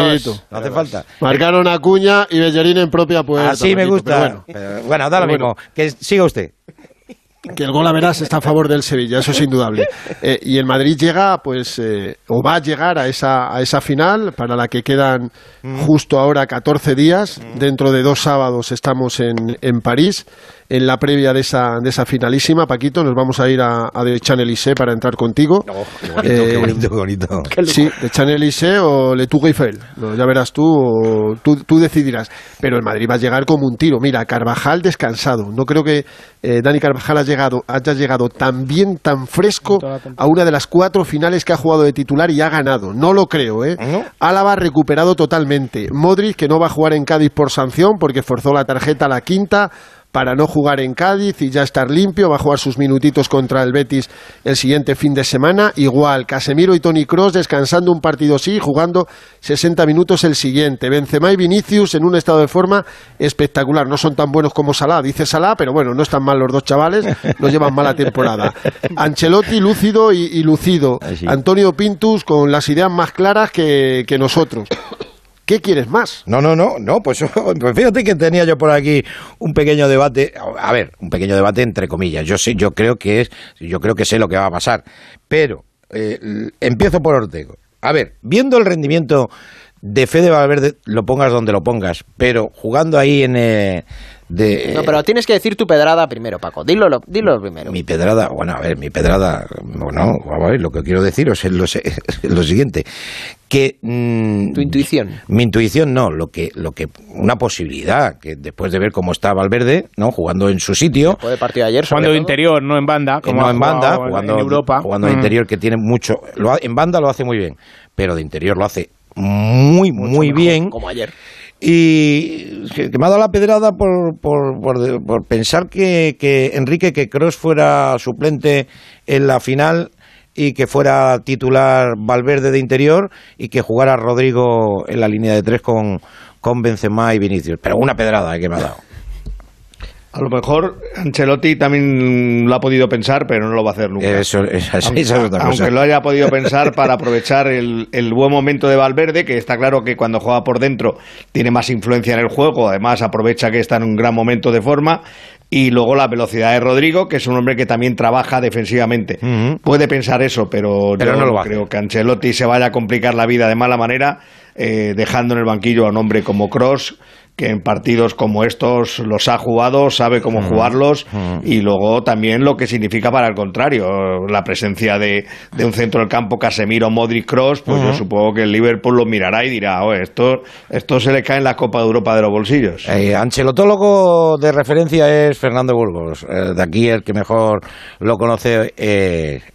No hace falta. Marcaron a Acuña y Bellerín en propia puerta. Así me gusta. Bueno, pero, bueno, da lo bueno. mismo. Que siga usted. Que el gol a verás está a favor del Sevilla, eso es indudable. Eh, y el Madrid llega, pues, eh, o va a llegar a esa, a esa final, para la que quedan justo ahora catorce días. Dentro de dos sábados estamos en, en París, en la previa de esa, de esa finalísima. Paquito, nos vamos a ir a, a de Champs-Élysées para entrar contigo. Oh, qué bonito, eh, qué bonito, qué bonito. Sí, de Champs-Élysées o Le Tour Eiffel. No, ya verás tú, o tú, tú decidirás. Pero el Madrid va a llegar como un tiro. Mira, Carvajal descansado. No creo que eh, Dani Carvajal haya llegado, haya llegado tan bien, tan fresco a una de las cuatro finales que ha jugado de titular y ha ganado. No lo creo, ¿eh? ¿No? Álava recuperado totalmente. Modric, que no va a jugar en Cádiz por sanción porque forzó la tarjeta a la quinta para no jugar en Cádiz y ya estar limpio, va a jugar sus minutitos contra el Betis el siguiente fin de semana. Igual, Casemiro y Toni Kroos descansando un partido sí, jugando sesenta minutos el siguiente. Benzema y Vinicius en un estado de forma espectacular. No son tan buenos como Salah, dice Salah, pero bueno, no están mal los dos chavales, no llevan mala temporada. Ancelotti lúcido y, y lucido. Sí. Antonio Pintus con las ideas más claras que, que nosotros. ¿Qué quieres más? No, no, no, no, pues, pues fíjate que tenía yo por aquí un pequeño debate, a ver, un pequeño debate entre comillas. Yo sé, yo creo que es, yo creo que sé lo que va a pasar, pero eh, empiezo por Ortego. A ver, viendo el rendimiento de Fede Valverde, lo pongas donde lo pongas, pero jugando ahí en eh, de, no, pero tienes que decir tu pedrada primero, Paco. Dilo, lo, dilo primero. Mi pedrada, bueno, a ver, mi pedrada, bueno, a ver, lo que quiero deciros es lo, es lo siguiente, que mmm, tu intuición. Mi intuición no, lo que, lo que, una posibilidad que después de ver cómo está Valverde, no, jugando en su sitio, después del partido de ayer, jugando de interior, no en banda, como no en banda, jugando en Europa, jugando de mm. interior, que tiene mucho, lo, en banda lo hace muy bien, pero de interior lo hace muy, Mucho muy mejor, bien. Como ayer. Y que, que me ha dado la pedrada por, por, por, por pensar que, que Enrique, que Kroos fuera suplente en la final y que fuera titular Valverde de interior y que jugara Rodrigo en la línea de tres con, con Benzema y Vinicius. Pero una pedrada que me ha dado. A lo mejor Ancelotti también lo ha podido pensar, pero no lo va a hacer nunca. Eso, eso, eso aunque, es otra cosa. Aunque lo haya podido pensar para aprovechar el, el buen momento de Valverde, que está claro que cuando juega por dentro tiene más influencia en el juego, además aprovecha que está en un gran momento de forma, y luego la velocidad de Rodrigo, que es un hombre que también trabaja defensivamente. Uh-huh. Puede pensar eso, pero, pero yo no lo va creo que Ancelotti se vaya a complicar la vida de mala manera, eh, dejando en el banquillo a un hombre como Kroos, que en partidos como estos los ha jugado, sabe cómo mm, jugarlos mm. y luego también lo que significa para el contrario, la presencia de, de un centro del campo, Casemiro, Modric, Kroos, pues mm. yo supongo que el Liverpool lo mirará y dirá, oh, esto, esto se le cae en la Copa de Europa de los bolsillos. Eh, ancelotólogo de referencia es Fernando Burgos, eh, de aquí el que mejor lo conoce eh,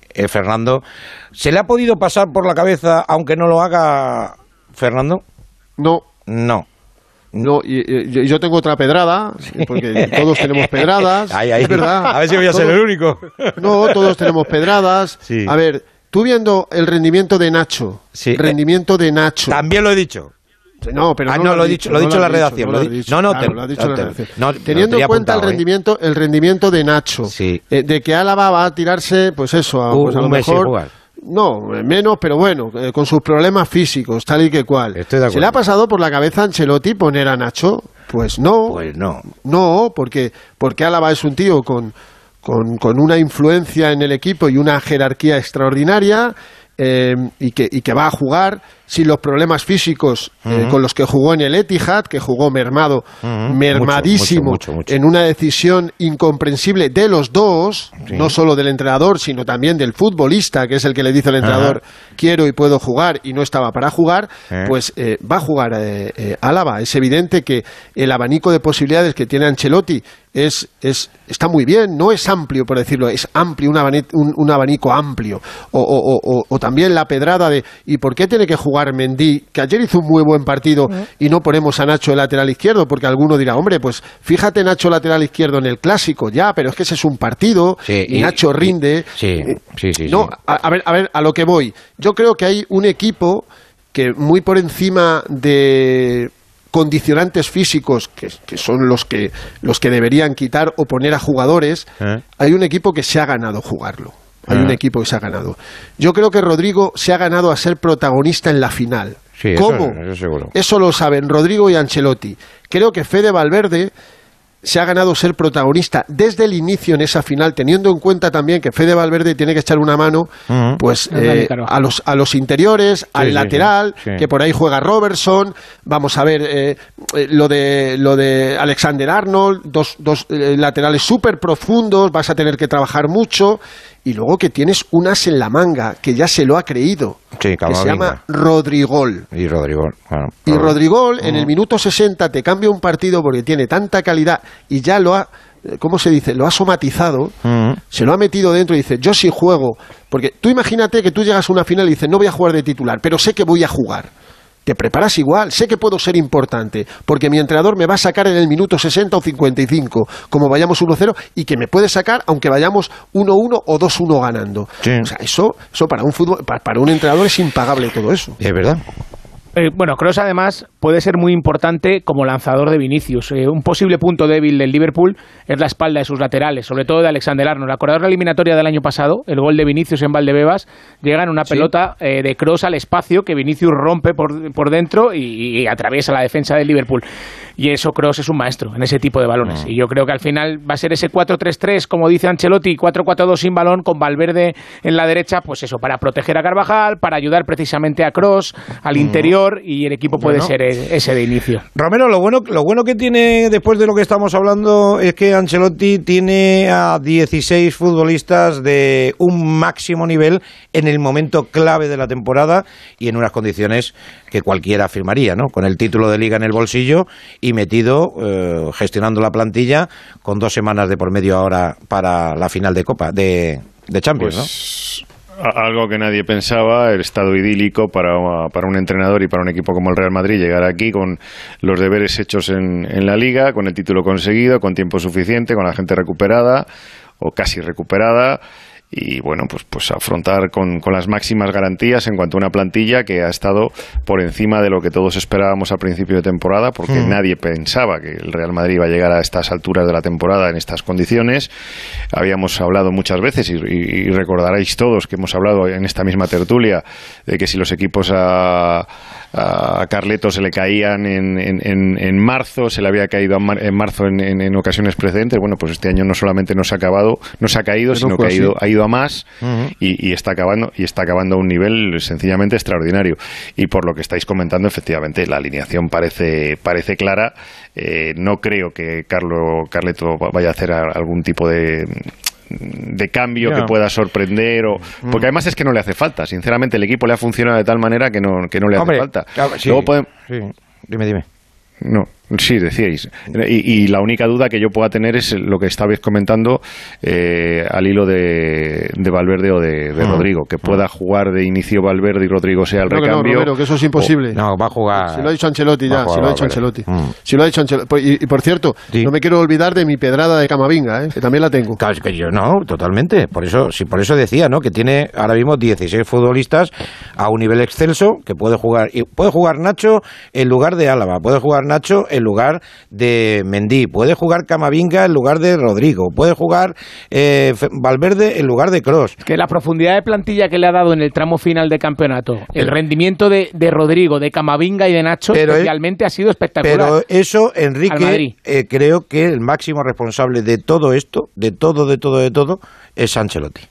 eh, Fernando. ¿Se le ha podido pasar por la cabeza, aunque no lo haga Fernando? No. No. No, y, y yo tengo otra pedrada, porque todos tenemos pedradas. Ahí, ahí. Es verdad. A ver si voy a todos, ser el único. No, todos tenemos pedradas. Sí. A ver, tú viendo el rendimiento de Nacho, sí. el rendimiento de Nacho. También lo he dicho. No, pero ah, no, no, lo, lo he dicho, lo he dicho en la redacción. No, lo dicho. no, no, claro, te, lo ha dicho no, en la te, redacción. no, Teniendo en cuenta apuntado, el rendimiento, ¿eh? el rendimiento de Nacho, sí. eh, de que Álava va a tirarse, pues eso, a, un, pues a un lo mes sin mejor. jugar. No, menos, pero bueno, eh, con sus problemas físicos, tal y que cual. Estoy de acuerdo. ¿Se le ha pasado por la cabeza a Ancelotti poner a Nacho? Pues no. Pues no. No, porque, porque Álava es un tío con, con, con una influencia en el equipo y una jerarquía extraordinaria. Eh, y, que, y que va a jugar sin los problemas físicos eh, uh-huh. con los que jugó en el Etihad, que jugó mermado, uh-huh. mermadísimo, mucho, mucho, mucho, mucho. en una decisión incomprensible de los dos, sí. no solo del entrenador, sino también del futbolista, que es el que le dice al entrenador, uh-huh. quiero y puedo jugar, y no estaba para jugar, uh-huh. pues eh, va a jugar eh, eh, Álava. Es evidente que el abanico de posibilidades que tiene Ancelotti es, es, está muy bien, no es amplio, por decirlo, es amplio, un abanico, un, un abanico amplio. O, o, o, o también la pedrada de, ¿y por qué tiene que jugar Mendy? Que ayer hizo un muy buen partido uh-huh. y no ponemos a Nacho de lateral izquierdo, porque alguno dirá, hombre, pues fíjate Nacho lateral izquierdo en el Clásico, ya, pero es que ese es un partido, sí, y, y Nacho rinde. Y, sí, sí, sí. No, sí. A, a ver, a ver, a lo que voy. Yo creo que hay un equipo que muy por encima de condicionantes físicos que, que son los que los que deberían quitar o poner a jugadores, ¿Eh? hay un equipo que se ha ganado jugarlo. Hay ¿Eh? un equipo que se ha ganado. Yo creo que Rodrigo se ha ganado a ser protagonista en la final. Sí, ¿Cómo? Eso, eso, seguro. Eso lo saben Rodrigo y Ancelotti. Creo que Fede Valverde se ha ganado ser protagonista desde el inicio en esa final, teniendo en cuenta también que Fede Valverde tiene que echar una mano uh-huh. pues eh, a los a los interiores, sí, al sí, lateral, sí, sí. que por ahí juega Robertson. Vamos a ver eh, lo de lo de Alexander Arnold, dos, dos eh, laterales súper profundos, vas a tener que trabajar mucho. Y luego que tienes un as en la manga, que ya se lo ha creído, sí, que se llama Rodrigol. Y Rodrigol, bueno, y Rodrigol uh-huh. en el minuto sesenta te cambia un partido porque tiene tanta calidad y ya lo ha, ¿cómo se dice? Lo ha somatizado, uh-huh. se lo ha metido dentro y dice, yo sí juego. Porque tú imagínate que tú llegas a una final y dices, no voy a jugar de titular, pero sé que voy a jugar. Te preparas igual, sé que puedo ser importante, porque mi entrenador me va a sacar en el minuto sesenta o cincuenta y cinco, como vayamos uno cero, y que me puede sacar aunque vayamos uno uno o dos uno ganando. Sí. O sea, eso, eso para un fútbol, para, para un entrenador es impagable todo eso. Es verdad. Eh, bueno, Kroos además puede ser muy importante como lanzador de Vinicius. Eh, un posible punto débil del Liverpool es la espalda de sus laterales, sobre todo de Alexander Arnold. ¿Acordaos la eliminatoria del año pasado? El gol de Vinicius en Valdebebas, llega en una ¿Sí? pelota eh, de Kroos al espacio que Vinicius rompe por, por dentro y, y atraviesa la defensa del Liverpool. Y eso Kroos es un maestro en ese tipo de balones. No. Y yo creo que al final va a ser ese cuatro tres tres, como dice Ancelotti, cuatro cuatro dos sin balón, con Valverde en la derecha, pues eso, para proteger a Carvajal, para ayudar precisamente a Kroos, al no. interior, y el equipo puede bueno. ser ese de inicio. Romero, lo bueno, lo bueno que tiene después de lo que estamos hablando es que Ancelotti tiene a dieciséis futbolistas de un máximo nivel en el momento clave de la temporada y en unas condiciones que cualquiera firmaría, ¿no? Con el título de Liga en el bolsillo y metido eh, gestionando la plantilla con dos semanas de por medio ahora para la final de Copa, de, de Champions, pues... ¿no? Algo que nadie pensaba, el estado idílico para, para un entrenador y para un equipo como el Real Madrid, llegar aquí con los deberes hechos en, en la Liga, con el título conseguido, con tiempo suficiente, con la gente recuperada o casi recuperada. Y bueno, pues, pues afrontar con, con las máximas garantías en cuanto a una plantilla que ha estado por encima de lo que todos esperábamos al principio de temporada, porque mm. nadie pensaba que el Real Madrid iba a llegar a estas alturas de la temporada en estas condiciones. Habíamos hablado muchas veces y, y, y recordaréis todos que hemos hablado en esta misma tertulia de que si los equipos a, a Carleto se le caían en, en, en, en marzo, se le había caído en marzo en, en, en ocasiones precedentes. Bueno, pues este año no solamente no se ha acabado, no se ha caído, Pero sino que ha ido, ha ido a más uh-huh. y, y está acabando y está acabando a un nivel sencillamente extraordinario. Y por lo que estáis comentando, efectivamente la alineación parece parece clara. Eh, no creo que Carlo Carleto vaya a hacer algún tipo de de cambio yeah. que pueda sorprender o mm. porque además es que no le hace falta, sinceramente el equipo le ha funcionado de tal manera que no, que no le hace Hombre, falta. Claro, sí, Luego podemos... sí. Dime, dime. No. Sí, decíais. Y, y la única duda que yo pueda tener es lo que estabais comentando eh, al hilo de, de Valverde o de, de Rodrigo, que pueda jugar de inicio Valverde y Rodrigo sea el no, recambio. Que no, Romero, que eso es imposible. O, no, va a jugar. Si lo ha dicho Ancelotti ya, si lo ha dicho Ancelotti. Mm. Si lo ha dicho Ancelotti. Y, y por cierto, sí. no me quiero olvidar de mi pedrada de Camavinga, ¿eh? Que también la tengo. Claro, es que yo no, totalmente. Por eso, sí, por eso decía, ¿no? Que tiene ahora mismo dieciséis futbolistas a un nivel excelso que puede jugar. Y puede jugar Nacho en lugar de Álava, puede jugar Nacho en lugar de Mendy, puede jugar Camavinga en lugar de Rodrigo, puede jugar eh, Valverde en lugar de Kroos. Que la profundidad de plantilla que le ha dado en el tramo final de campeonato, el pero, rendimiento de, de Rodrigo, de Camavinga y de Nacho especialmente ha sido espectacular. Pero eso, Enrique, eh, creo que el máximo responsable de todo esto, de todo, de todo, de todo, es Ancelotti.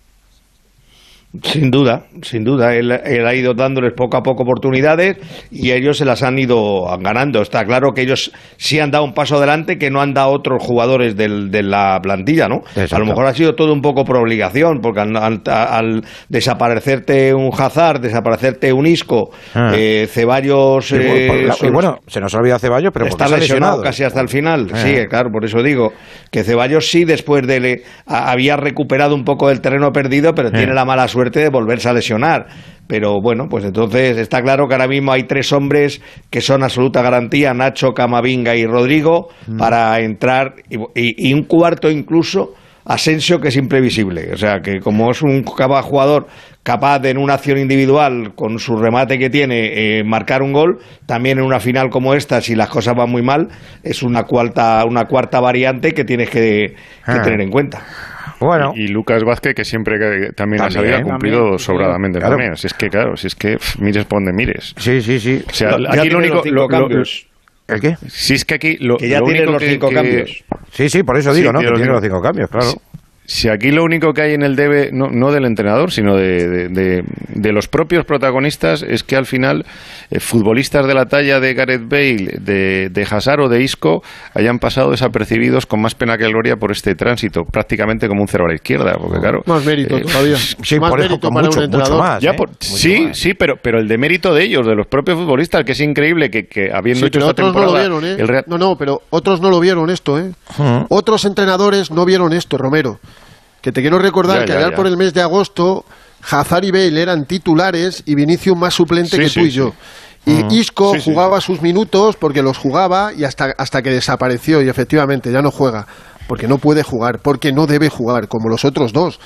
Sin duda, sin duda. Él, él ha ido dándoles poco a poco oportunidades y ellos se las han ido ganando. Está claro que ellos sí han dado un paso adelante que no han dado otros jugadores del, de la plantilla, ¿no? Exacto. A lo mejor ha sido todo un poco por obligación, porque al, al, al desaparecerte un Hazard, desaparecerte un Isco, ah. eh, Ceballos... Eh, y, y bueno, se nos ha olvidado Ceballos, pero está lesionado, lesionado casi hasta el final. Ah. Sí, claro, por eso digo que Ceballos sí después de... Le, a, había recuperado un poco del terreno perdido, pero ah. tiene la mala suerte de volverse a lesionar, pero bueno, pues entonces está claro que ahora mismo hay tres hombres que son absoluta garantía, Nacho, Camavinga y Rodrigo, mm. para entrar, y, y, y un cuarto incluso, Asensio, que es imprevisible, o sea que como es un jugador capaz de en una acción individual, con su remate que tiene, eh, marcar un gol, también en una final como esta, si las cosas van muy mal, es una cuarta, una cuarta variante que tienes que, que ah. tener en cuenta. Bueno. Y, y Lucas Vázquez, que siempre que también ha sabido, ha cumplido también, sobradamente claro. también. Si es que, claro, si es que pff, mires por donde mires. Sí, sí, sí. O sea, no, aquí lo único... Lo, lo, ¿El qué? Si es que aquí... Lo, que ya lo tiene único los que, cinco que, cambios. Sí, sí, por eso digo, sí, ¿no? Que tiene digo, los cinco cambios, claro. Si, si aquí lo único que hay en el debe, no, no del entrenador, sino de, de, de, de los propios protagonistas, es que al final eh, futbolistas de la talla de Gareth Bale, de, de Hazard o de Isco hayan pasado desapercibidos con más pena que gloria por este tránsito, prácticamente como un cero a la izquierda, porque claro... Más mérito eh, todavía. Sí, más por eso, con mucho, mucho más. Ya ¿eh? por, mucho sí, más. sí, pero, pero el de mérito de ellos, de los propios futbolistas, que es increíble que, que habiendo sí, hecho pero esta otros temporada... No, lo vieron, ¿eh? el Real... No, no, pero otros no lo vieron esto, ¿eh? Uh-huh. Otros entrenadores no vieron esto, Romero. Que te quiero recordar ya, que ya, allá ya. por el mes de agosto Hazard y Bale eran titulares y Vinicius más suplente sí, que sí, tú y yo. Sí. Y uh-huh. Isco sí, jugaba sí, sus minutos porque los jugaba y hasta, hasta que desapareció y efectivamente ya no juega. Porque no puede jugar, porque no debe jugar, como los otros dos.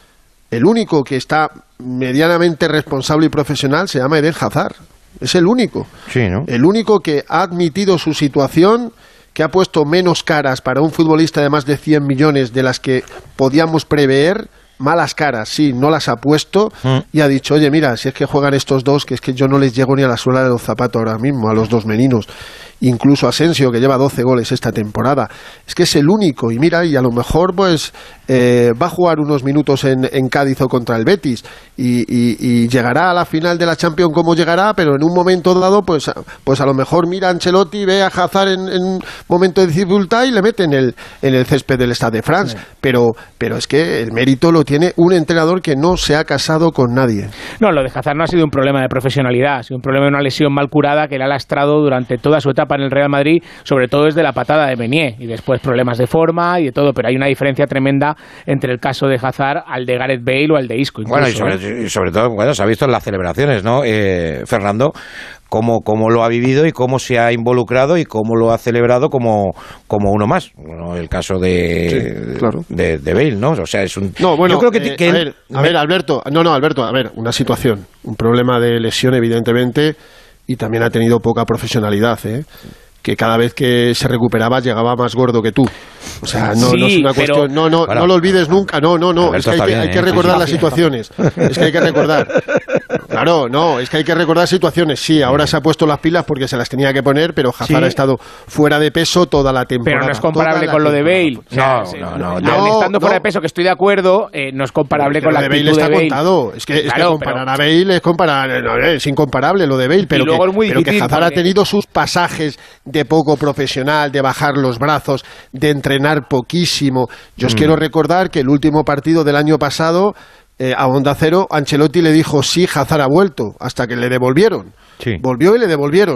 El único que está medianamente responsable y profesional se llama Eden Hazard. Es el único. Sí, ¿no? El único que ha admitido su situación, que ha puesto menos caras para un futbolista de más de cien millones de las que podíamos prever, malas caras, sí, no las ha puesto, mm. y ha dicho, oye, mira, si es que juegan estos dos, que es que yo no les llego ni a la suela de los zapatos ahora mismo, a los dos meninos, incluso Asensio, que lleva doce goles esta temporada, es que es el único, y mira, y a lo mejor pues eh, va a jugar unos minutos en, en Cádiz o contra el Betis, y, y, y llegará a la final de la Champions como llegará, pero en un momento dado, pues, pues a lo mejor mira a Ancelotti, ve a Hazard en, en un momento de dificultad y le mete en el, en el césped del Stade de France, sí. pero, pero es que el mérito lo tiene un entrenador que no se ha casado con nadie. No, lo de Hazard no ha sido un problema de profesionalidad, ha sido un problema de una lesión mal curada que le ha lastrado durante toda su etapa en el Real Madrid, sobre todo desde la patada de Meunier, y después problemas de forma y de todo, pero hay una diferencia tremenda entre el caso de Hazard al de Gareth Bale o al de Isco. Incluso, bueno, y sobre, ¿eh? y sobre todo, bueno, se ha visto en las celebraciones, ¿no? Eh, Fernando, cómo, cómo lo ha vivido y cómo se ha involucrado y cómo lo ha celebrado como, como uno más. Bueno, el caso de, sí, claro. de, de Bale, ¿no? O sea, es un... No, bueno, yo creo que, eh, que a, él... ver, a ver, Alberto, no, no, Alberto, a ver, una situación, un problema de lesión, evidentemente, y también ha tenido poca profesionalidad, ¿eh? Que cada vez que se recuperaba llegaba más gordo que tú. O sea, no, sí, no es una cuestión... Pero, no, no, bueno, no lo olvides nunca, no, no, no. Es que hay, que, bien, hay que recordar ¿eh? las situaciones. Es que hay que recordar. Claro, no, es que hay que recordar situaciones. Sí, ahora se ha puesto las pilas porque se las tenía que poner, pero Hazard sí. ha estado fuera de peso toda la temporada. Pero no es comparable con lo de Bale. O sea, no, no, no, no. Estando fuera no. de peso, que estoy de acuerdo, eh, no es comparable pero con la de actitud Bale. de Bale. Está contado. Es que, es claro, que comparar pero... a Bale es comparar, no, es incomparable lo de Bale, pero, que, es muy pero que Hazard porque... ha tenido sus pasajes de poco profesional, de bajar los brazos, de entrenar poquísimo. Yo os mm. quiero recordar que el último partido del año pasado, eh, a Onda Cero, Ancelotti le dijo sí, Hazard ha vuelto, hasta que le devolvieron. Sí. Volvió y le devolvieron.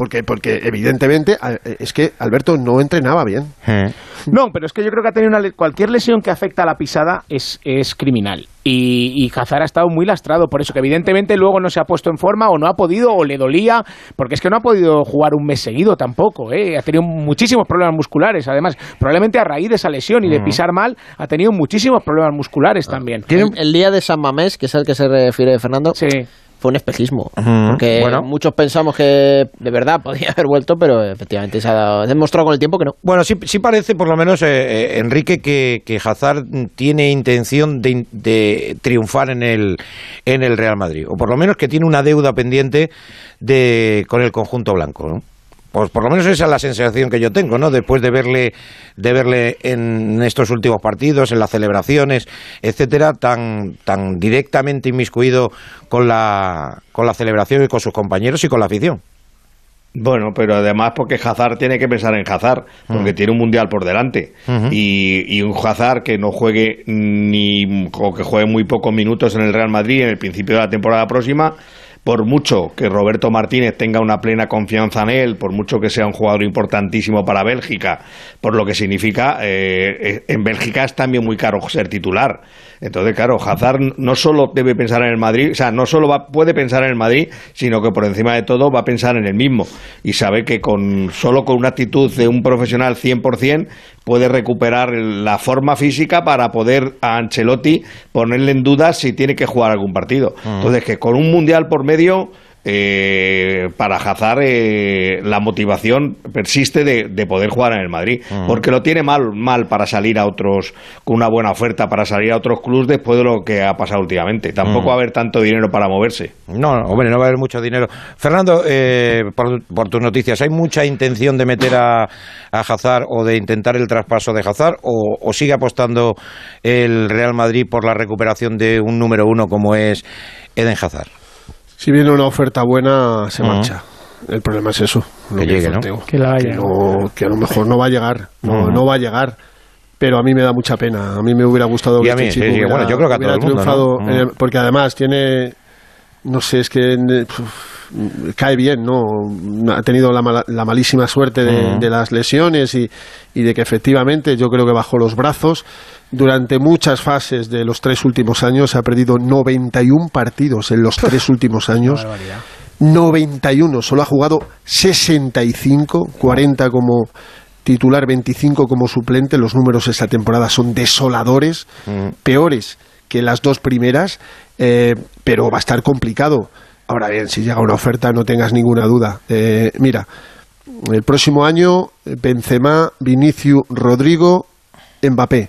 porque, porque evidentemente es que Alberto no entrenaba bien. No, pero es que yo creo que ha tenido una, cualquier lesión que afecta a la pisada es, es criminal. Y, y Hazard ha estado muy lastrado por eso, que evidentemente luego no se ha puesto en forma o no ha podido o le dolía, porque es que no ha podido jugar un mes seguido tampoco, ¿eh? Ha tenido muchísimos problemas musculares, además, probablemente a raíz de esa lesión y de pisar mal, ha tenido muchísimos problemas musculares también. El, el día de San Mamés, que es el que se refiere Fernando, sí, fue un espejismo, uh-huh. porque bueno, muchos pensamos que de verdad podía haber vuelto, pero efectivamente se ha dado, demostrado con el tiempo que no. Bueno, sí, sí parece, por lo menos, eh, eh, Enrique, que, que Hazard tiene intención de, de triunfar en el, en el Real Madrid, o por lo menos que tiene una deuda pendiente de, con el conjunto blanco, ¿no? Pues por lo menos esa es la sensación que yo tengo, ¿no? Después de verle, de verle en estos últimos partidos, en las celebraciones, etcétera, tan, tan directamente inmiscuido con la, con la celebración y con sus compañeros y con la afición. Bueno, pero además porque Hazard tiene que pensar en Hazard, porque uh-huh. tiene un mundial por delante. Uh-huh. y, y un Hazard que no juegue ni o que juegue muy pocos minutos en el Real Madrid en el principio de la temporada próxima, por mucho que Roberto Martínez tenga una plena confianza en él, por mucho que sea un jugador importantísimo para Bélgica, por lo que significa, eh, en Bélgica es también muy caro ser titular. Entonces, claro, Hazard no solo debe pensar en el Madrid, o sea, no solo va, puede pensar en el Madrid, sino que por encima de todo va a pensar en el mismo. Y sabe que con solo con una actitud de un profesional cien por ciento puede recuperar la forma física para poder a Ancelotti ponerle en duda si tiene que jugar algún partido. Uh-huh. Entonces, que con un mundial por medio, eh, para Hazard eh, la motivación persiste de, de poder jugar en el Madrid, uh-huh. porque lo tiene mal mal para salir a otros, con una buena oferta para salir a otros clubes después de lo que ha pasado últimamente. Tampoco uh-huh. va a haber tanto dinero para moverse. No, no, hombre, no va a haber mucho dinero. Fernando, eh, por, por tus noticias, ¿hay mucha intención de meter a, a Hazard o de intentar el traspaso de Hazard, o, o sigue apostando el Real Madrid por la recuperación de un número uno como es Eden Hazard? Si viene una oferta buena, se marcha. Uh-huh. El problema es eso. Que llegue, ¿no? Que, la haya. Que, no, que a lo mejor no va a llegar. No, uh-huh. no va a llegar. Pero a mí me da mucha pena. A mí me hubiera gustado y que a mí, este chico sí, sí, hubiera, bueno, yo creo que a todo el mundo, triunfado. ¿no? Uh-huh. Porque además tiene... No sé, es que... Pff, cae bien, ¿no? Ha tenido la, mala, la malísima suerte de, uh-huh. de las lesiones y, y de que efectivamente yo creo que bajó los brazos. Durante muchas fases de los tres últimos años ha perdido noventa y uno partidos en los tres últimos años. noventa y uno, solo ha jugado sesenta y cinco, cuarenta como titular, veinticinco como suplente. Los números esta temporada son desoladores, uh-huh. peores que las dos primeras, eh, pero va a estar complicado. Ahora bien, si llega una oferta, no tengas ninguna duda. Eh, mira, el próximo año Benzema, Vinicius, Rodrigo, Mbappé.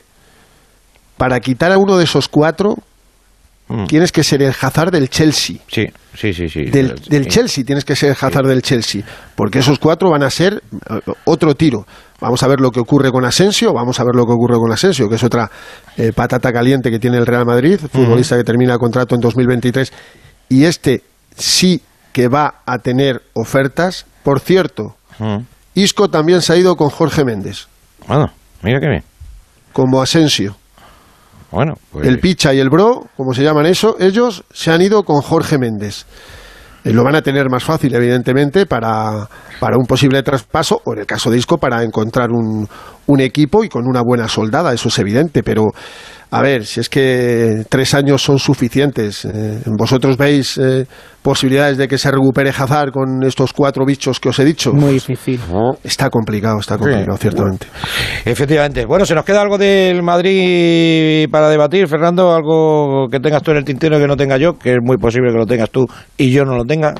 Para quitar a uno de esos cuatro, mm. tienes que ser el Hazard del Chelsea. Sí, sí, sí. sí. Del, del sí. Chelsea tienes que ser el Hazard sí. del Chelsea. Porque esos cuatro van a ser otro tiro. Vamos a ver lo que ocurre con Asensio, vamos a ver lo que ocurre con Asensio, que es otra eh, patata caliente que tiene el Real Madrid, futbolista mm. que termina el contrato en dos mil veintitrés. Y este sí que va a tener ofertas. Por cierto, mm. Isco también se ha ido con Jorge Méndez. Bueno, mira qué bien. Como Asensio. Bueno, pues... El Picha y el Bro, como se llaman eso, ellos se han ido con Jorge Méndez. Eh, lo van a tener más fácil, evidentemente, para, para un posible traspaso, o en el caso de Isco, para encontrar un, un equipo y con una buena soldada, eso es evidente, pero... A ver, si es que tres años son suficientes. Eh, ¿Vosotros veis eh, posibilidades de que se recupere Hazard con estos cuatro bichos que os he dicho? Muy difícil. Está complicado, está complicado, sí, ciertamente. Efectivamente. Bueno, ¿se nos queda algo del Madrid para debatir, Fernando? ¿Algo que tengas tú en el tintero que no tenga yo? Que es muy posible que lo tengas tú y yo no lo tenga.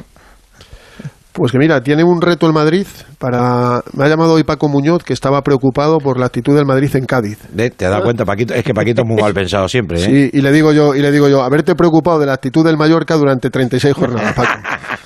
Pues que mira, tiene un reto el Madrid para... Me ha llamado hoy Paco Muñoz, que estaba preocupado por la actitud del Madrid en Cádiz. ¿Te has dado cuenta, Paquito? Es que Paquito es muy mal pensado siempre, ¿eh? Sí, y le digo yo, y le digo yo, haberte preocupado de la actitud del Mallorca durante treinta y seis jornadas, Paco.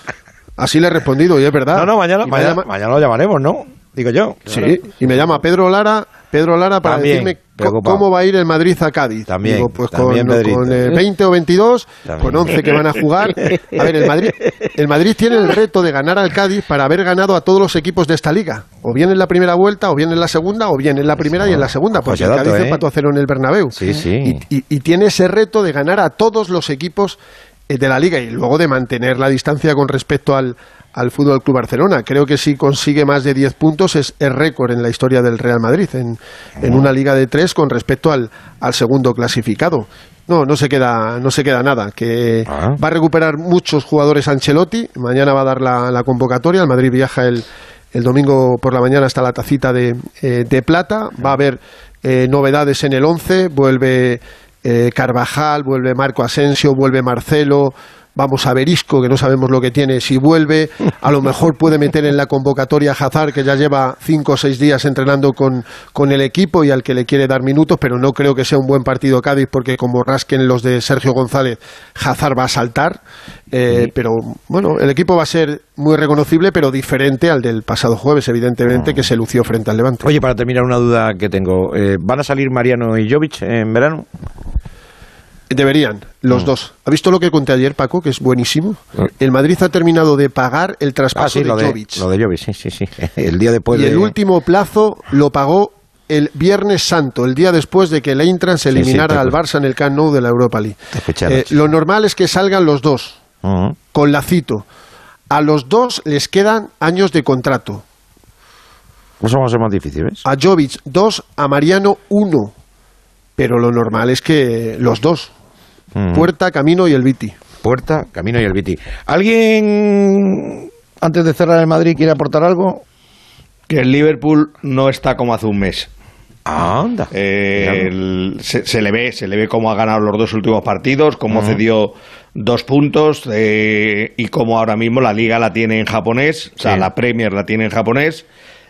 Así le he respondido, y es verdad. No, no, mañana, mañana, llama... mañana lo llamaremos, ¿no? Digo yo. Sí, claro. Y me llama Pedro Lara, Pedro Lara para también, decirme preocupado. Cómo va a ir el Madrid a Cádiz. También, Digo, pues también con, con eh, veinte o veintidós, también. Con once que van a jugar. A ver, el Madrid, el Madrid tiene el reto de ganar al Cádiz para haber ganado a todos los equipos de esta liga. O bien en la primera vuelta, o bien en la segunda, o bien en la primera Eso, y en la segunda. Porque el Cádiz ¿eh? empató a cero en el Bernabéu. Sí, sí. Y, y, y tiene ese reto de ganar a todos los equipos de la Liga y luego de mantener la distancia con respecto al, al Fútbol Club Barcelona. Creo que si consigue más de diez puntos es el récord en la historia del Real Madrid, en, en una Liga de tres con respecto al, al segundo clasificado. No, no se queda, no se queda nada. Que ah. va a recuperar muchos jugadores Ancelotti. Mañana va a dar la, la convocatoria. El Madrid viaja el, el domingo por la mañana hasta la Tacita de, eh, de Plata. Va a haber eh, novedades en el once. Vuelve eh, Carvajal, vuelve Marco Asensio, vuelve Marcelo. Vamos a ver Isco, que no sabemos lo que tiene, si vuelve. A lo mejor puede meter en la convocatoria a Hazard, que ya lleva cinco o seis días entrenando con, con el equipo y al que le quiere dar minutos, pero no creo que sea un buen partido Cádiz, porque como rasquen los de Sergio González, Hazard va a saltar. Eh, sí. Pero bueno, el equipo va a ser muy reconocible, pero diferente al del pasado jueves, evidentemente, que se lució frente al Levante. Oye, para terminar, una duda que tengo. Eh, ¿Van a salir Mariano y Jovic en verano? Deberían, los mm. dos. ¿Ha visto lo que conté ayer, Paco, que es buenísimo? El Madrid ha terminado de pagar el traspaso ah, sí, de, lo de Jovic. Lo de Jovic, sí, sí, sí. El día después y de... el último plazo lo pagó el Viernes Santo, el día después de que el Eintracht se eliminara sí, sí, al Barça en el Camp Nou de la Europa League. Eh, lo normal es que salgan los dos, uh-huh. con lacito. A los dos les quedan años de contrato. Eso va a ser más difícil, ¿ves? A Jovic dos, a Mariano uno. Pero lo normal es que los dos. Mm. Puerta, Camino y el Viti. Puerta, Camino y el Viti. ¿Alguien, antes de cerrar el Madrid, quiere aportar algo? Que el Liverpool no está como hace un mes. Anda. Eh, el, se, se le ve, se le ve cómo ha ganado los dos últimos partidos, cómo uh-huh. cedió dos puntos eh, y cómo ahora mismo la Liga la tiene en japonés, o sea, sí. la Premier la tiene en japonés.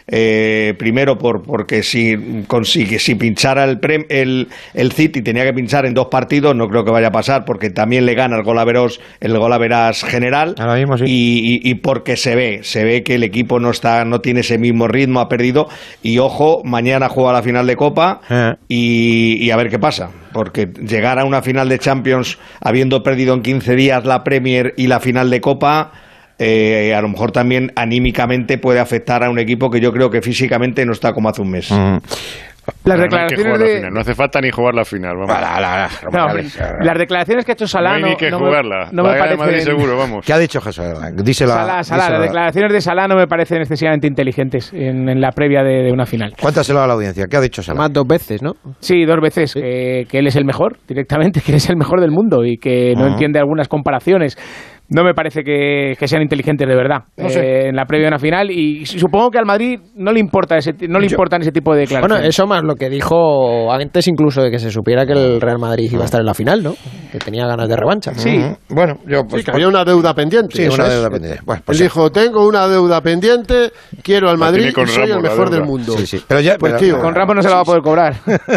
Eh, primero por porque si consigue si pinchara el, prem, el el City tenía que pinchar en dos partidos, no creo que vaya a pasar porque también le gana el golaveros el golaveras general mismo, sí. y, y, y porque se ve se ve que el equipo no está no tiene ese mismo ritmo, ha perdido y ojo, mañana juega la final de Copa eh. y, y a ver qué pasa, porque llegar a una final de Champions habiendo perdido en quince días la Premier y la final de Copa, Eh, a lo mejor también anímicamente puede afectar a un equipo que yo creo que físicamente no está como hace un mes. Mm. Las declaraciones no, de... no hace falta ni jugar la final. Vamos. La, la, la, no, las declaraciones que ha hecho Salah no hay ni que no jugarla. Me, no me parecen... seguro, vamos. ¿Qué ha dicho Jesús? Díselo. Salah, Salah, las declaraciones de Salah no me parecen excesivamente inteligentes en, en la previa de, de una final. Cuéntaselo a la audiencia. ¿Qué ha dicho Salah? Más dos veces, ¿no? Sí, dos veces. Sí. Que, que él es el mejor, directamente, que él es el mejor del mundo y que no uh-huh. entiende algunas comparaciones. No me parece que, que sean inteligentes de verdad no sé. eh, en la previa de una final y supongo que al Madrid no le importa ese, no le Yo, importan ese tipo de declaraciones. Bueno, eso más lo que dijo antes incluso de que se supiera que el Real Madrid iba a estar en la final, ¿no? Que tenía ganas de revancha. Sí, uh-huh. bueno, yo pues, sí, que había una deuda pendiente. Sí, una deuda pendiente. Bueno, pues él dijo, tengo una deuda pendiente, quiero al Madrid y soy el mejor del mundo. Sí, sí. Pero ya, pues pero, tío, con Ramos no se la va a poder cobrar.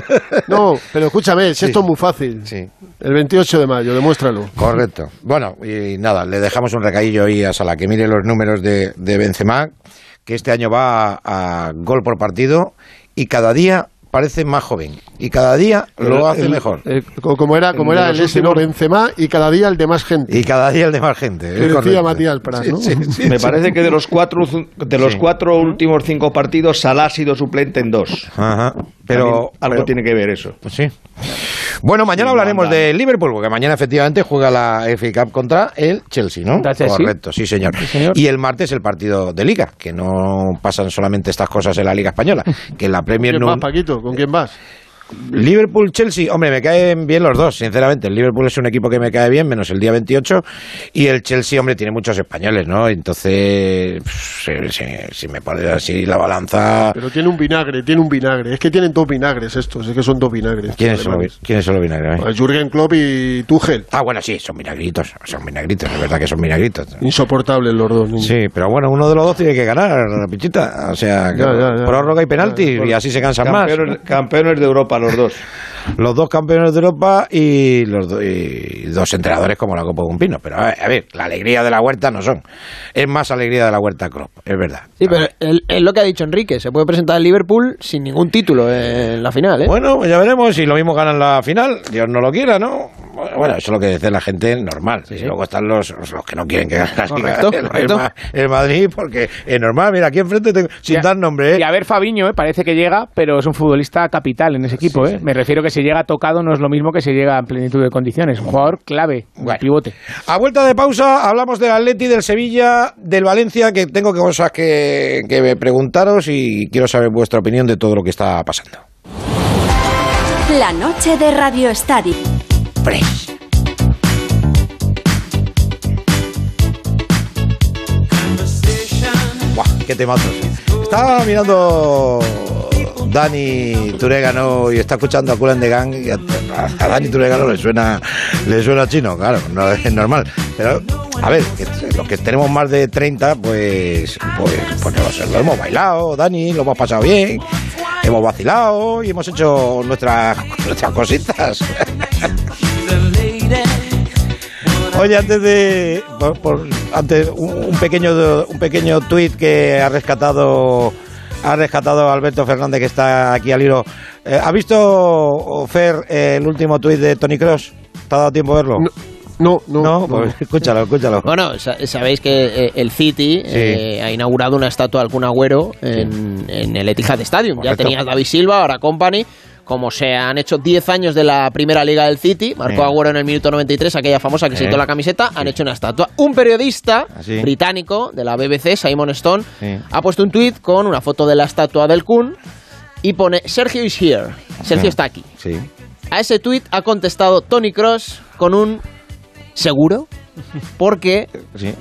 No, pero escúchame, si sí. esto es muy fácil. Sí. El veintiocho de mayo, demuéstralo. Correcto. Bueno, y nada, le dejamos un recadillo ahí a Salah, que mire los números de, de Benzema, que este año va a, a gol por partido y cada día parece más joven y cada día lo el, hace el, mejor. El, como era, como era el ese no Benzema y cada día el de más gente. Y cada día el de más gente. Que decía correcto. Matías Pras, ¿no? Sí, sí, sí, Me sí. parece que de los cuatro de los sí. cuatro últimos cinco partidos Salah ha sido suplente en dos. Ajá. Pero También algo pero, tiene que ver eso. Sí. Bueno, mañana sí, hablaremos no, de Liverpool, porque mañana efectivamente juega la F A Cup contra el Chelsea, ¿no? Chelsea. Correcto, sí señor. sí, señor. Y el martes el partido de Liga, que no pasan solamente estas cosas en la Liga Española, que en la Premier ¿Con quién no... vas, Paquito? ¿Con quién vas? Liverpool-Chelsea, hombre, me caen bien los dos, sinceramente. El Liverpool es un equipo que me cae bien, menos el día veintiocho, y el Chelsea, hombre, tiene muchos españoles, ¿no? Entonces, si, si, si me pones así la balanza... Pero tiene un vinagre, tiene un vinagre. Es que tienen dos vinagres estos, es que son dos vinagres. ¿Quiénes son, ¿quiénes son los vinagres? Pues Jürgen Klopp y Tuchel. Ah, bueno, sí, son vinagritos, son vinagritos, es verdad que son vinagritos. Insoportables los dos. ¿No? Sí, pero bueno, uno de los dos tiene que ganar, la pichita. O sea, ya, ya, ya. prórroga y penalti, ya, y así se cansan campeones, más. Campeones de Europa los dos. Los dos campeones de Europa y los do, y dos entrenadores como la Copa de un Pino. Pero a ver, a ver, la alegría de la Huerta no son. Es más alegría de la Huerta Klopp, es verdad. Sí, pero es lo que ha dicho Enrique. Se puede presentar el Liverpool sin ningún título en la final, ¿eh? Bueno, pues ya veremos. Si lo mismo ganan la final, Dios no lo quiera, ¿no? Bueno, eso es lo que dice la gente normal. Sí, sí. Y luego están los, los que no quieren que gane la correcto, Liga, correcto. El, el Madrid, porque es normal. Mira, aquí enfrente tengo, sin ya, dar nombre, ¿eh? Y a ver, Fabiño, ¿eh? Parece que llega, pero es un futbolista capital en ese equipo, ¿eh? Sí, sí. Me refiero que que se llega tocado no es lo mismo que se llega en plenitud de condiciones. Un jugador clave, bueno, un pivote. A vuelta de pausa hablamos del Atleti, del Sevilla, del Valencia, que tengo cosas que, que preguntaros y quiero saber vuestra opinión de todo lo que está pasando. La noche de Radio Estadio. Fresh. Buah, qué temazos. Estaba mirando Dani Turegano y está escuchando a Kool and the Gang y a, a, a Dani Turegano le suena le suena chino, claro, no es normal. Pero a ver, que los que tenemos más de treinta, pues pues, pues lo, lo hemos bailado, Dani, lo hemos pasado bien, hemos vacilado y hemos hecho nuestras nuestras cositas. Oye, antes de por, por, antes un, un pequeño un pequeño tuit que ha rescatado ha rescatado Alberto Fernández, que está aquí al hilo. Eh, ¿Ha visto, Fer, eh, el último tuit de Toni Kroos? ¿Te ha dado tiempo a verlo? No. No, no, no, no. Pues escúchalo, escúchalo. Bueno, sabéis que eh, el City sí. eh, ha inaugurado una estatua al Kun Agüero en, sí. en el Etihad Stadium. Correcto. Ya tenía David Silva, ahora Company. Como se han hecho diez años de la primera liga del City, marcó sí. Agüero en el minuto noventa y tres, aquella famosa que sí. se quitó la camiseta, sí. han hecho una estatua. Un periodista sí. británico de la B B C, Simon Stone, sí. ha puesto un tuit con una foto de la estatua del Kun y pone Sergio is here. Sergio sí. está aquí. Sí. A ese tuit ha contestado Toni Kroos con un ¿seguro? Porque sí.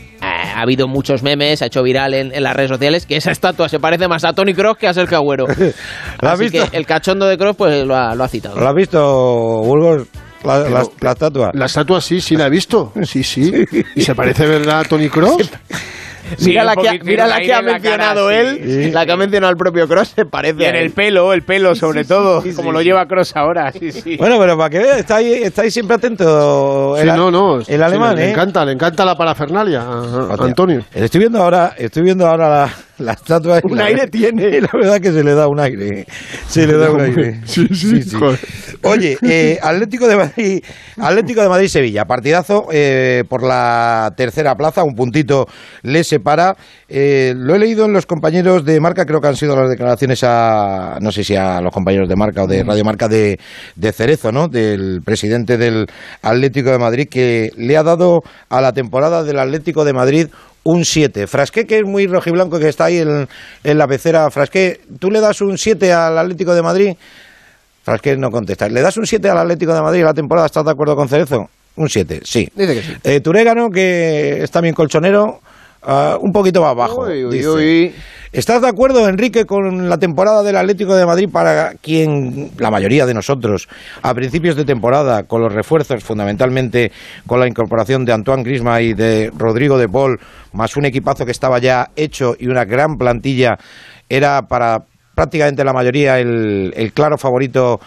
ha habido muchos memes, ha hecho viral en, en las redes sociales que esa estatua se parece más a Toni Kroos que a Sergio Agüero. ¿La has visto? Que el cachondo de Kroos pues lo ha, lo ha citado. ¿Lo has visto, Burgos? La, la, la estatua. La estatua sí, sí la he visto. Sí, sí. ¿Y se parece, verdad, a Toni Kroos? Sí, mira la que, ha, mira la que ha mencionado cara, él, sí. la que ha mencionado el propio Kroos, se parece. Y en el pelo, el pelo sobre sí, todo, sí, sí, como sí. lo lleva Kroos ahora. Sí, sí. Bueno, pero para que veas, estáis, estáis siempre atentos. Sí, el, no, no. El alemán, sí, ¿eh? Le encanta, le encanta la parafernalia, a, a Antonio. Estoy viendo ahora, estoy viendo ahora la, la estatua. Un la, aire tiene. Y la verdad que se le da un aire. Se le da un aire. Sí, sí, sí. Oye, eh, Atlético de Madrid, Atlético de Madrid-Sevilla, partidazo eh, por la tercera plaza, un puntito le separa. Eh, lo he leído en los compañeros de Marca, creo que han sido las declaraciones a, no sé si a los compañeros de Marca o de Radio Marca de, de Cerezo, ¿no? Del presidente del Atlético de Madrid, que le ha dado a la temporada del Atlético de Madrid un siete. Frasqué, que es muy rojiblanco, que está ahí en, en la pecera. Frasqué, ¿tú le das un siete al Atlético de Madrid? Frasqué no contesta. ¿Le das un siete al Atlético de Madrid la temporada? ¿Estás de acuerdo con Cerezo? Un siete, sí. Dice que sí. Eh, Turégano, que es también colchonero, Uh, un poquito más bajo. Uy, uy, dice. Uy. ¿Estás de acuerdo, Enrique, con la temporada del Atlético de Madrid, para quien, la mayoría de nosotros, a principios de temporada, con los refuerzos, fundamentalmente con la incorporación de Antoine Griezmann y de Rodrigo de Paul, más un equipazo que estaba ya hecho y una gran plantilla, era para prácticamente la mayoría el, el claro favorito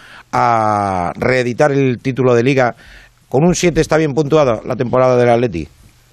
a reeditar el título de Liga? ¿Con un siete está bien puntuada la temporada del Atleti?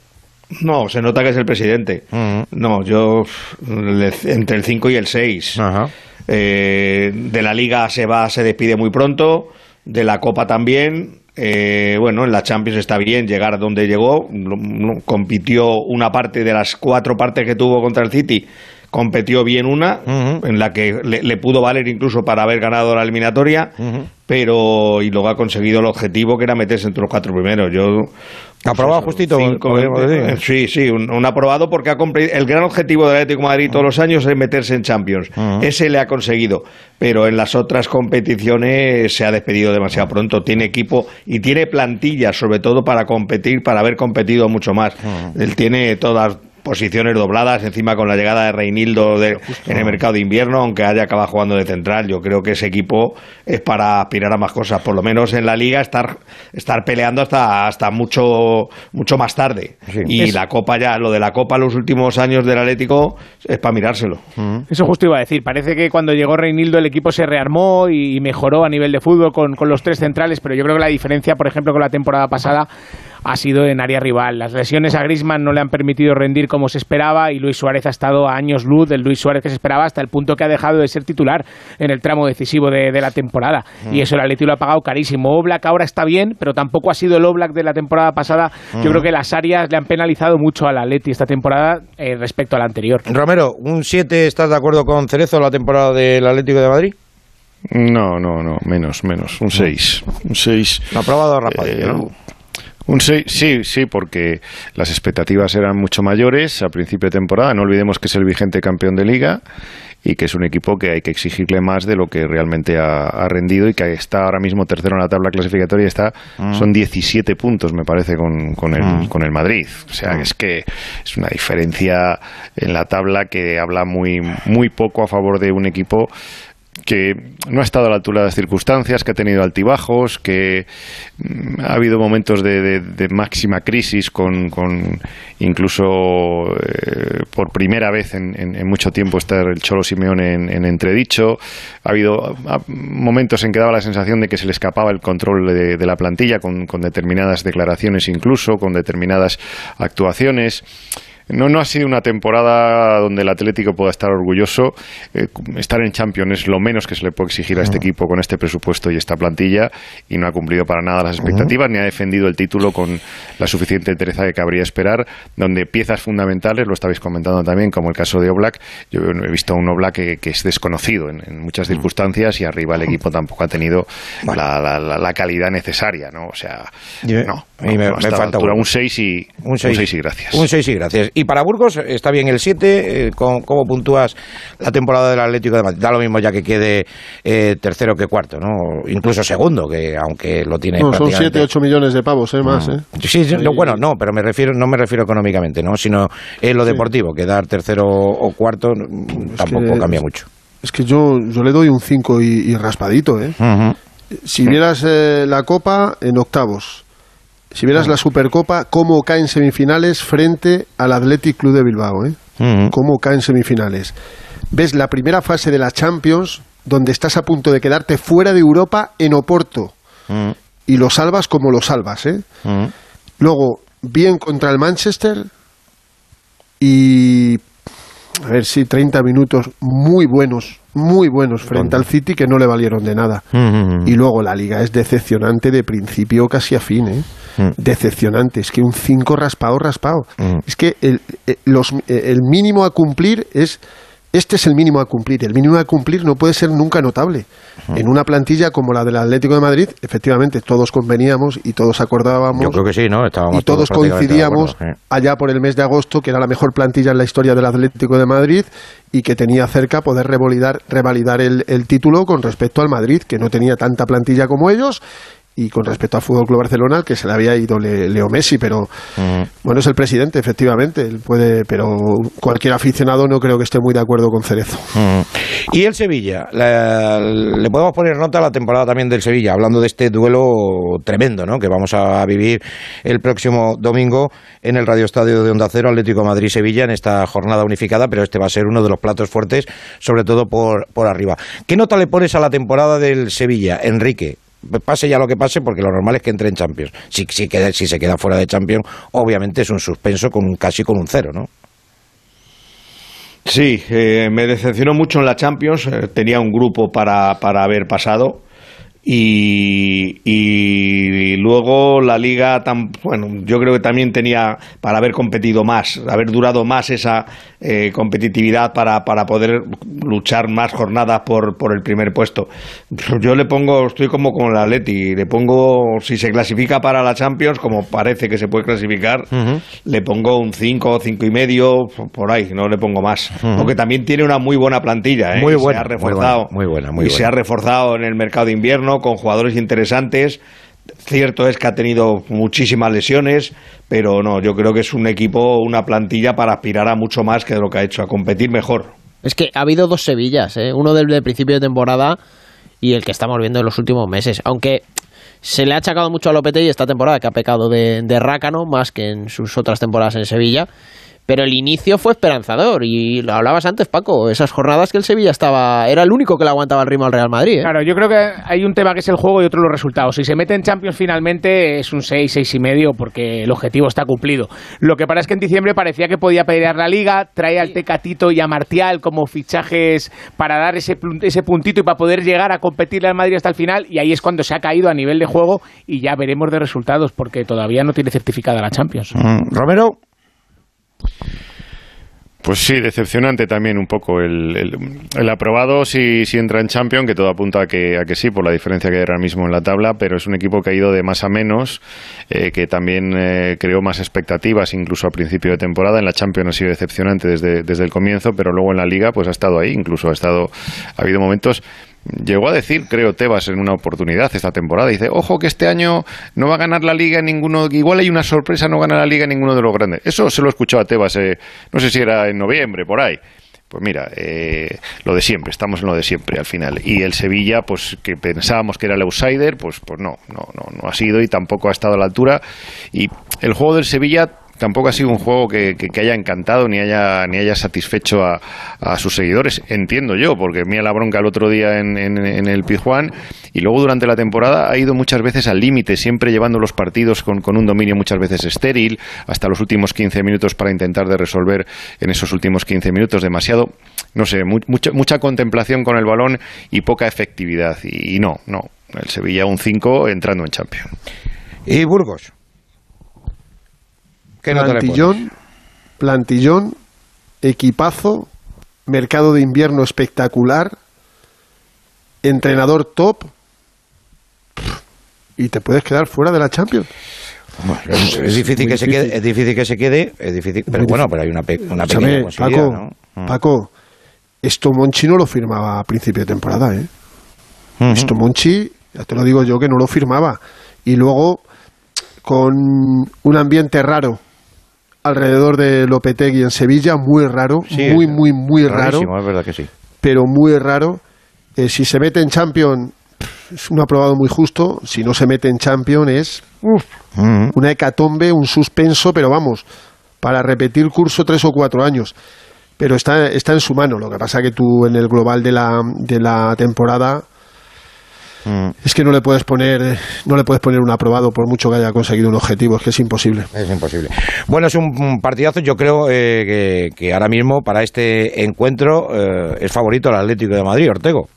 No, se nota que es el presidente. Uh-huh. No, yo entre el cinco y el seis. Uh-huh. Eh, de la Liga se va, se despide muy pronto, de la Copa también. Eh, bueno, en la Champions está bien llegar donde llegó. Compitió una parte de las cuatro partes que tuvo contra el City. Competió bien una, uh-huh. en la que le, le pudo valer incluso para haber ganado la eliminatoria, uh-huh. pero y luego ha conseguido el objetivo, que era meterse entre los cuatro primeros. Yo aprobado justito, cinco, decir. sí, sí, un, un aprobado, porque ha compre- el gran objetivo del Atlético de Madrid todos los años es meterse en Champions. Uh-huh. Ese le ha conseguido, pero en las otras competiciones se ha despedido demasiado pronto. Tiene equipo y tiene plantilla, sobre todo para competir, para haber competido mucho más. Uh-huh. Él tiene todas posiciones dobladas, encima con la llegada de Reinildo de, en el mercado de invierno, aunque haya acabado jugando de central. Yo creo que ese equipo es para aspirar a más cosas, por lo menos en la Liga estar estar peleando hasta hasta mucho mucho más tarde. Sí. Y es... la Copa ya, lo de la Copa los últimos años del Atlético es para mirárselo. Uh-huh. Eso justo iba a decir, parece que cuando llegó Reinildo el equipo se rearmó y mejoró a nivel de fútbol con, con los tres centrales, pero yo creo que la diferencia, por ejemplo, con la temporada pasada ha sido en área rival. Las lesiones a Griezmann no le han permitido rendir como se esperaba y Luis Suárez ha estado a años luz del Luis Suárez que se esperaba, hasta el punto que ha dejado de ser titular en el tramo decisivo de, de la temporada. Mm. Y eso el Atleti lo ha pagado carísimo. Oblak ahora está bien, pero tampoco ha sido el Oblak de la temporada pasada. Mm. Yo creo que las áreas le han penalizado mucho al Atleti esta temporada eh, respecto a la anterior. Romero, ¿un siete estás de acuerdo con Cerezo la temporada del Atlético de Madrid? No, no, no, menos, menos, un seis. Un seis. Lo ha probado Rapadillo, eh, ¿no? Un seis, sí, sí, porque las expectativas eran mucho mayores a principio de temporada. No olvidemos que es el vigente campeón de Liga y que es un equipo que hay que exigirle más de lo que realmente ha, ha rendido y que está ahora mismo tercero en la tabla clasificatoria y está, mm. son diecisiete puntos, me parece, con, con, el, mm. con el Madrid. O sea, mm. es que es una diferencia en la tabla que habla muy, muy poco a favor de un equipo que no ha estado a la altura de las circunstancias, que ha tenido altibajos, que mm, ha habido momentos de, de, de máxima crisis con, con incluso eh, por primera vez en, en, en mucho tiempo estar el Cholo Simeone en, en entredicho. Ha habido ha, momentos en que daba la sensación de que se le escapaba el control de, de la plantilla con, con determinadas declaraciones, incluso con determinadas actuaciones. No, no ha sido una temporada donde el Atlético pueda estar orgulloso. Eh, estar en Champions es lo menos que se le puede exigir a este equipo con este presupuesto y esta plantilla, y no ha cumplido para nada las expectativas, ni ha defendido el título con la suficiente entereza que cabría esperar, donde piezas fundamentales, lo estabais comentando también, como el caso de Oblak. Yo he visto a un Oblak que, que es desconocido en, en muchas circunstancias, y arriba el equipo tampoco ha tenido bueno. la, la, la calidad necesaria, ¿no? O sea, Yo, no, no, me, no me falta un seis y un seis y gracias. Un seis y gracias. Y para Burgos está bien el siete. ¿Cómo, cómo puntúas la temporada del Atlético de Madrid? Da lo mismo ya que quede eh, tercero que cuarto, ¿no? Incluso segundo, que aunque lo tiene no, prácticamente... son siete, ocho millones de pavos, ¿eh? Más, ¿eh? Sí, sí no, bueno, no, pero me refiero, no me refiero económicamente, ¿no? Sino en lo deportivo, sí. Quedar tercero o cuarto es tampoco que, cambia mucho. Es que yo, yo le doy un cinco y, y raspadito, ¿eh? Uh-huh. Si vieras eh, la Copa en octavos, si vieras uh-huh. la Supercopa, cómo cae en semifinales frente al Athletic Club de Bilbao, ¿eh? Uh-huh. Cómo cae en semifinales. Ves la primera fase de la Champions, donde estás a punto de quedarte fuera de Europa en Oporto, uh-huh. y lo salvas como lo salvas, ¿eh? Uh-huh. Luego, bien contra el Manchester y... a ver si sí, treinta minutos muy buenos, muy buenos frente al City, que no le valieron de nada. Mm-hmm. Y luego la Liga es decepcionante de principio casi a fin, ¿eh? Mm. Decepcionante. Es que un cinco raspado, raspado. Mm. Es que el, el, los, el mínimo a cumplir es... Este es el mínimo a cumplir. El mínimo a cumplir no puede ser nunca notable. Uh-huh. En una plantilla como la del Atlético de Madrid, efectivamente, todos conveníamos y todos acordábamos. Yo creo que sí, ¿no? Estábamos y todos, todos coincidíamos acuerdo, ¿sí? allá por el mes de agosto, que era la mejor plantilla en la historia del Atlético de Madrid y que tenía cerca poder revalidar, revalidar el, el título con respecto al Madrid, que no tenía tanta plantilla como ellos. Y con respecto al Fútbol Club Barcelona, que se le había ido Le, Leo Messi, pero uh-huh. bueno, es el presidente, efectivamente, él puede, pero cualquier aficionado no creo que esté muy de acuerdo con Cerezo. Uh-huh. Y el Sevilla, la, le podemos poner nota a la temporada también del Sevilla, hablando de este duelo tremendo, ¿no? Que vamos a vivir el próximo domingo en el Radio Estadio de Onda Cero, Atlético de Madrid-Sevilla, en esta jornada unificada, pero este va a ser uno de los platos fuertes, sobre todo por, por arriba. ¿Qué nota le pones a la temporada del Sevilla, Enrique? Pase ya lo que pase, porque lo normal es que entre en Champions. Si, si, queda, si se queda fuera de Champions, obviamente es un suspenso con casi con un cero, ¿no? Sí, eh, me decepcionó mucho en la Champions. Eh, tenía un grupo para, para haber pasado. Y, y luego la Liga, tan, bueno, yo creo que también tenía para haber competido más, haber durado más esa eh, competitividad para, para poder luchar más jornadas por, por el primer puesto. Yo le pongo, estoy como con el Atleti, le pongo, si se clasifica para la Champions, como parece que se puede clasificar, uh-huh. le pongo un cinco, cinco y medio, por ahí, no le pongo más. Uh-huh. Porque también tiene una muy buena plantilla, ¿eh? Muy buena, se ha reforzado, muy buena, muy buena, muy y buena. se ha reforzado en el mercado de invierno con jugadores interesantes. Cierto es que ha tenido muchísimas lesiones, pero no, yo creo que es un equipo, una plantilla para aspirar a mucho más que de lo que ha hecho, a competir mejor. Es que ha habido dos Sevillas, ¿eh? Uno del, del principio de temporada y el que estamos viendo en los últimos meses, aunque se le ha achacado mucho a Lopetegui esta temporada, que ha pecado de, de rácano más que en sus otras temporadas en Sevilla. Pero el inicio fue esperanzador, y lo hablabas antes, Paco, esas jornadas que el Sevilla estaba, era el único que le aguantaba el ritmo al Real Madrid, ¿eh? Claro, yo creo que hay un tema que es el juego y otro los resultados. Si se mete en Champions finalmente es un seis, seis y medio, porque el objetivo está cumplido. Lo que pasa es que en diciembre parecía que podía pelear la Liga, trae al Tecatito y a Martial como fichajes para dar ese, ese puntito y para poder llegar a competirle al Madrid hasta el final, y ahí es cuando se ha caído a nivel de juego, y ya veremos de resultados, porque todavía no tiene certificada la Champions. Mm, Romero. Pues sí, decepcionante también un poco el, el, el aprobado si, si entra en Champions, que todo apunta a que, a que sí, por la diferencia que hay ahora mismo en la tabla, pero es un equipo que ha ido de más a menos, eh, que también eh, creó más expectativas incluso a principio de temporada. En la Champions ha sido decepcionante desde, desde el comienzo, pero luego en la Liga pues ha estado ahí, incluso ha estado, ha habido momentos. Llegó a decir, creo, Tebas en una oportunidad esta temporada, dice, ojo que este año no va a ganar la Liga ninguno, igual hay una sorpresa, no gana la Liga ninguno de los grandes. Eso se lo escuchó a Tebas, eh, no sé si era en noviembre, por ahí. Pues mira, eh, lo de siempre, estamos en lo de siempre al final. Y el Sevilla, pues que pensábamos que era el outsider, pues, pues no, no, no, no ha sido y tampoco ha estado a la altura. Y el juego del Sevilla tampoco ha sido un juego que, que, que haya encantado ni haya ni haya satisfecho a, a sus seguidores, entiendo yo, porque mira la bronca el otro día en, en, en el Pizjuán, y luego durante la temporada ha ido muchas veces al límite, siempre llevando los partidos con, con un dominio muchas veces estéril, hasta los últimos quince minutos para intentar de resolver en esos últimos quince minutos, demasiado, no sé, mu mucha, mucha contemplación con el balón y poca efectividad, y, y no, no, el Sevilla un cinco entrando en Champions. ¿Y Burgos? Plantillón, plantillón, equipazo, mercado de invierno espectacular, entrenador top, y te puedes quedar fuera de la Champions. Bueno, es, es difícil que difícil. se quede, es difícil que se quede, es difícil, pero bueno, pero hay una, pe una pequeña posibilidad, Paco, ¿no? Paco, esto Monchi no lo firmaba a principio de temporada, ¿eh? Uh-huh. Esto Monchi, ya te lo digo yo, que no lo firmaba, y luego con un ambiente raro alrededor de Lopetegui en Sevilla, muy raro, sí, muy, muy, muy raro. Es verdad que sí. Pero muy raro. Eh, si se mete en Champions, es un aprobado muy justo. Si no se mete en Champions, es uf, uh-huh. una hecatombe, un suspenso, pero vamos, para repetir curso tres o cuatro años. Pero está, está en su mano. Lo que pasa que tú en el global de la, de la temporada... Es que no le puedes poner no le puedes poner un aprobado por mucho que haya conseguido un objetivo, es que es imposible. Es imposible. Bueno, es un partidazo, yo creo eh, que, que ahora mismo para este encuentro eh, es favorito el Atlético de Madrid, Ortego.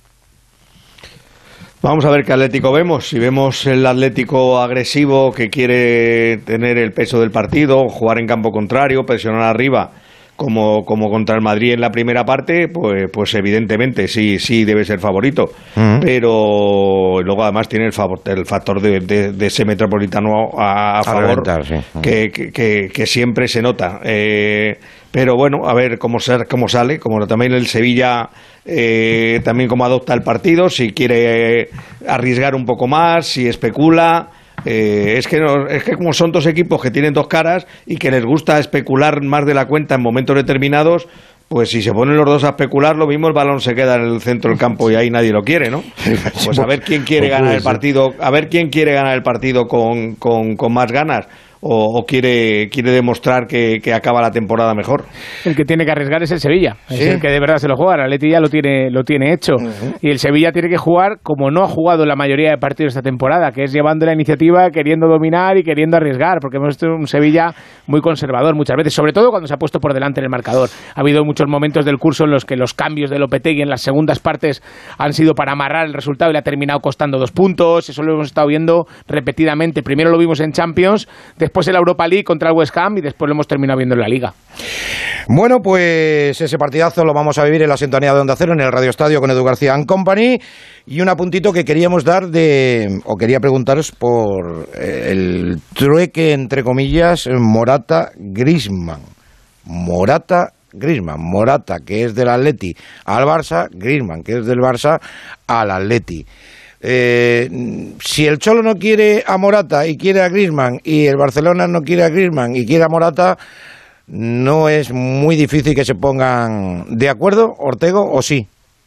Vamos a ver qué Atlético vemos. Si vemos el Atlético agresivo que quiere tener el peso del partido, jugar en campo contrario, presionar arriba, como, como contra el Madrid en la primera parte, pues, pues evidentemente sí, sí debe ser favorito. Uh-huh. Pero luego además tiene el, favor, el factor de, de, de ese Metropolitano a, a, a favor, reventar, sí. uh-huh. que, que, que siempre se nota. Eh, pero bueno, a ver cómo, ser, cómo sale, como también el Sevilla, eh, también cómo adopta el partido, si quiere arriesgar un poco más, si especula. Eh, es que no, es que como son dos equipos que tienen dos caras y que les gusta especular más de la cuenta en momentos determinados, pues si se ponen los dos a especular, lo mismo el balón se queda en el centro del campo y ahí nadie lo quiere, ¿no? Pues a ver quién quiere ganar el partido, a ver quién quiere ganar el partido con, con, con más ganas. O, o quiere quiere demostrar que, que acaba la temporada mejor. El que tiene que arriesgar es el Sevilla, ¿sí? Es el que de verdad se lo juega. El Atleti ya lo tiene, lo tiene hecho. Uh-huh. Y el Sevilla tiene que jugar como no ha jugado la mayoría de partidos esta temporada, que es llevando la iniciativa, queriendo dominar y queriendo arriesgar, porque hemos visto un Sevilla muy conservador muchas veces, sobre todo cuando se ha puesto por delante en el marcador. Ha habido muchos momentos del curso en los que los cambios de Lopetegui en las segundas partes han sido para amarrar el resultado y le ha terminado costando dos puntos. Eso lo hemos estado viendo repetidamente. Primero lo vimos en Champions, después Después en la Europa League contra el West Ham y después lo hemos terminado viendo en la Liga. Bueno, pues ese partidazo lo vamos a vivir en la sintonía de Onda Cero, en el Radio Estadio con Edu García and Company. Y un apuntito que queríamos dar de, o quería preguntaros por el trueque, entre comillas, Morata-Griezmann. Morata-Griezmann. Morata, que es del Atleti, al Barça. Griezmann, que es del Barça, al Atleti. Eh, si el Cholo no quiere a Morata y quiere a Griezmann, y el Barcelona no quiere a Griezmann y quiere a Morata, ¿no es muy difícil que se pongan de acuerdo, Ortego, o sí?